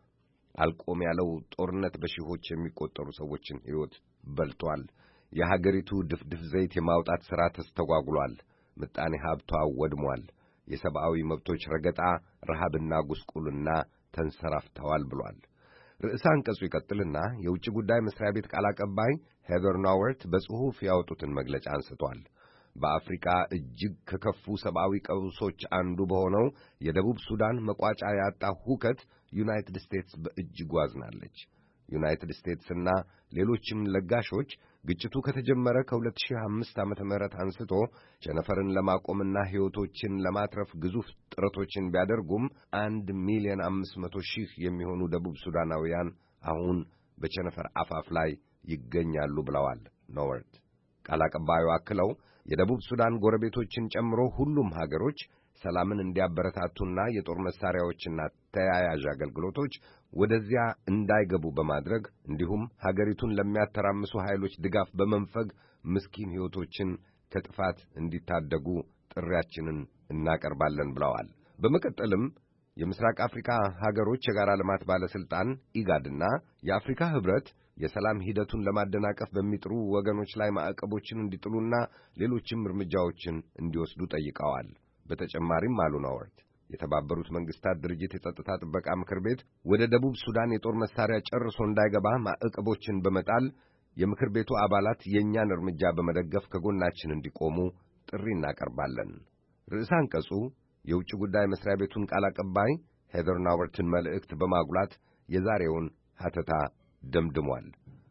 አልቆም ያለው ጦርነት በሺዎች የሚቆጠሩ ሰዎችን ሕይወት በልቷል። የሀገሪቱ ድፍድፍ ዘይት የማውጣት ሥራ ተስተጓጉሏል። ምጣኔ ሀብቷ ወድሟል። የሰብአዊ መብቶች ረገጣ፣ ረሃብና ጉስቁልና ተንሰራፍተዋል ብሏል። ርዕሰ አንቀጹ ይቀጥልና የውጭ ጉዳይ መስሪያ ቤት ቃል አቀባይ ሄዘር ናወርት በጽሑፍ ያወጡትን መግለጫ አንስቷል። በአፍሪካ እጅግ ከከፉ ሰብአዊ ቀውሶች አንዱ በሆነው የደቡብ ሱዳን መቋጫ ያጣ ሁከት ዩናይትድ ስቴትስ በእጅጉ አዝናለች። ዩናይትድ ስቴትስና ሌሎችም ለጋሾች ግጭቱ ከተጀመረ ከሁለት ሺህ አምስት ዓመተ ምህረት አንስቶ ቸነፈርን ለማቆምና ሕይወቶችን ለማትረፍ ግዙፍ ጥረቶችን ቢያደርጉም አንድ ሚሊዮን አምስት መቶ ሺህ የሚሆኑ ደቡብ ሱዳናውያን አሁን በቸነፈር አፋፍ ላይ ይገኛሉ ብለዋል ኖወርት። ቃል አቀባዩ አክለው የደቡብ ሱዳን ጎረቤቶችን ጨምሮ ሁሉም ሀገሮች ሰላምን እንዲያበረታቱና የጦር መሳሪያዎችና ተያያዥ አገልግሎቶች ወደዚያ እንዳይገቡ በማድረግ እንዲሁም ሀገሪቱን ለሚያተራምሱ ኃይሎች ድጋፍ በመንፈግ ምስኪን ሕይወቶችን ከጥፋት እንዲታደጉ ጥሪያችንን እናቀርባለን ብለዋል። በመቀጠልም የምስራቅ አፍሪካ ሀገሮች የጋራ ልማት ባለስልጣን ኢጋድና የአፍሪካ ህብረት የሰላም ሂደቱን ለማደናቀፍ በሚጥሩ ወገኖች ላይ ማዕቀቦችን እንዲጥሉና ሌሎችም እርምጃዎችን እንዲወስዱ ጠይቀዋል። በተጨማሪም አሉ ናወርት የተባበሩት መንግስታት ድርጅት የጸጥታ ጥበቃ ምክር ቤት ወደ ደቡብ ሱዳን የጦር መሳሪያ ጨርሶ እንዳይገባ ማዕቀቦችን በመጣል የምክር ቤቱ አባላት የእኛን እርምጃ በመደገፍ ከጎናችን እንዲቆሙ ጥሪ እናቀርባለን። ርዕሰ አንቀጹ የውጭ ጉዳይ መስሪያ ቤቱን ቃል አቀባይ ሄዘር ናወርትን መልእክት በማጉላት የዛሬውን ሀተታ ደምድሟል።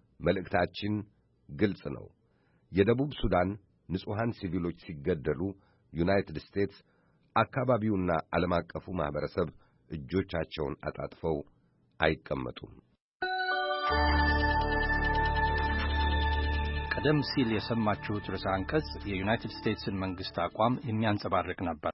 መልእክታችን ግልጽ ነው። የደቡብ ሱዳን ንጹሐን ሲቪሎች ሲገደሉ ዩናይትድ ስቴትስ፣ አካባቢውና ዓለም አቀፉ ማኅበረሰብ እጆቻቸውን አጣጥፈው አይቀመጡም። ቀደም ሲል የሰማችሁት ርዕሰ አንቀጽ የዩናይትድ ስቴትስን መንግሥት አቋም የሚያንጸባርቅ ነበር።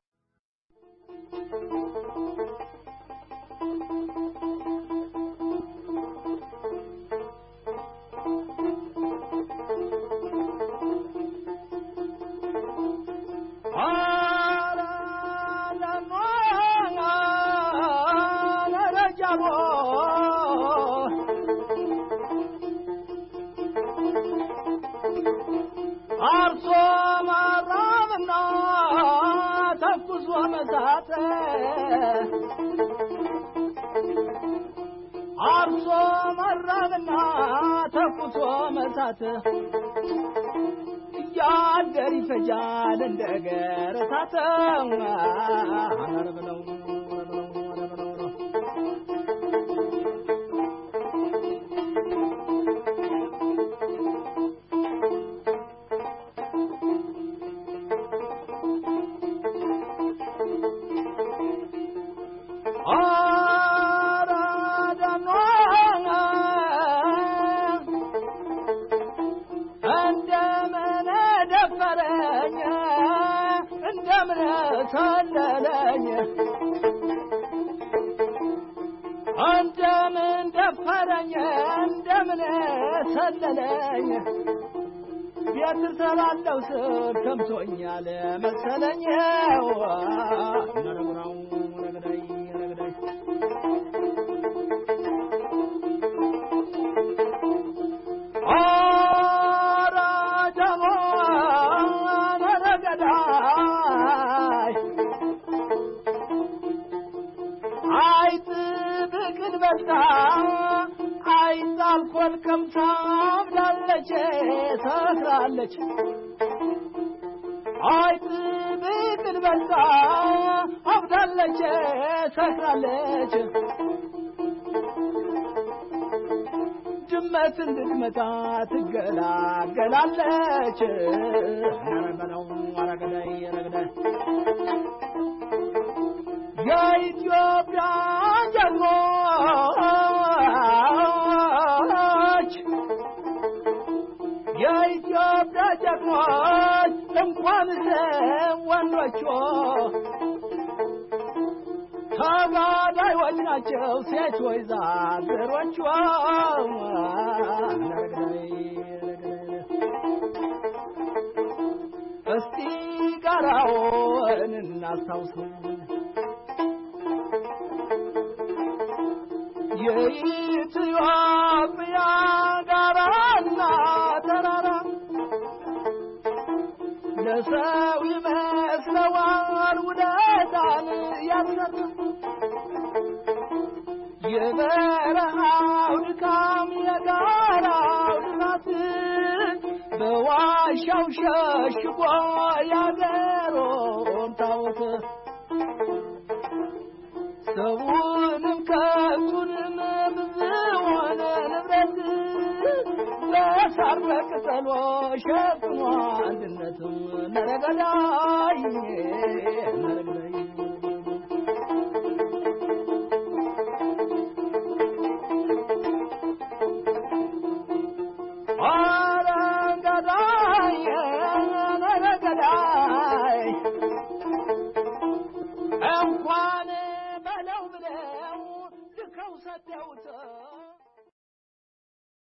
አርሶ መራብና ተኩሶ መሳት እያደር ይፈጃል እንደ ገረሳት አመር ብለው ሰለለኝ እንደምን ደፈረኝ እንደምን ሰለለኝ ቤት ተላለው ስር ከምቶኛል መሰለኝ ነረብራው ረግዳይ ረግዳይ አራ ጀሞ ረገዳይ አይት ብቅል በልታ አይት አልኮል ከምሳ አብዳለች ተክራለች አይት ብቅል በልታ አብዳለች ተክራለች ድመት እንድትመታ ትገላገላለች ነረበለው አረገዳይ አረገዳይ የኢትዮጵያ ጀግኖች የኢትዮጵያ ጀግኖች እንኳን ወንዶች ተጋዳዮች ናቸው ሴቶች ዛዝሮች እስቲ ጋራውን እናስታውሰው የበረሃው ድካም የጋራው ድራት በዋሻው ሸሽጎ ያገሮን ታወት ሰውንም ከብቱንም ብዙውን ንብረት ለሳር በቅጠሎ ሸፍኖ አንድነትም ነረገዳይ ነረገዳይ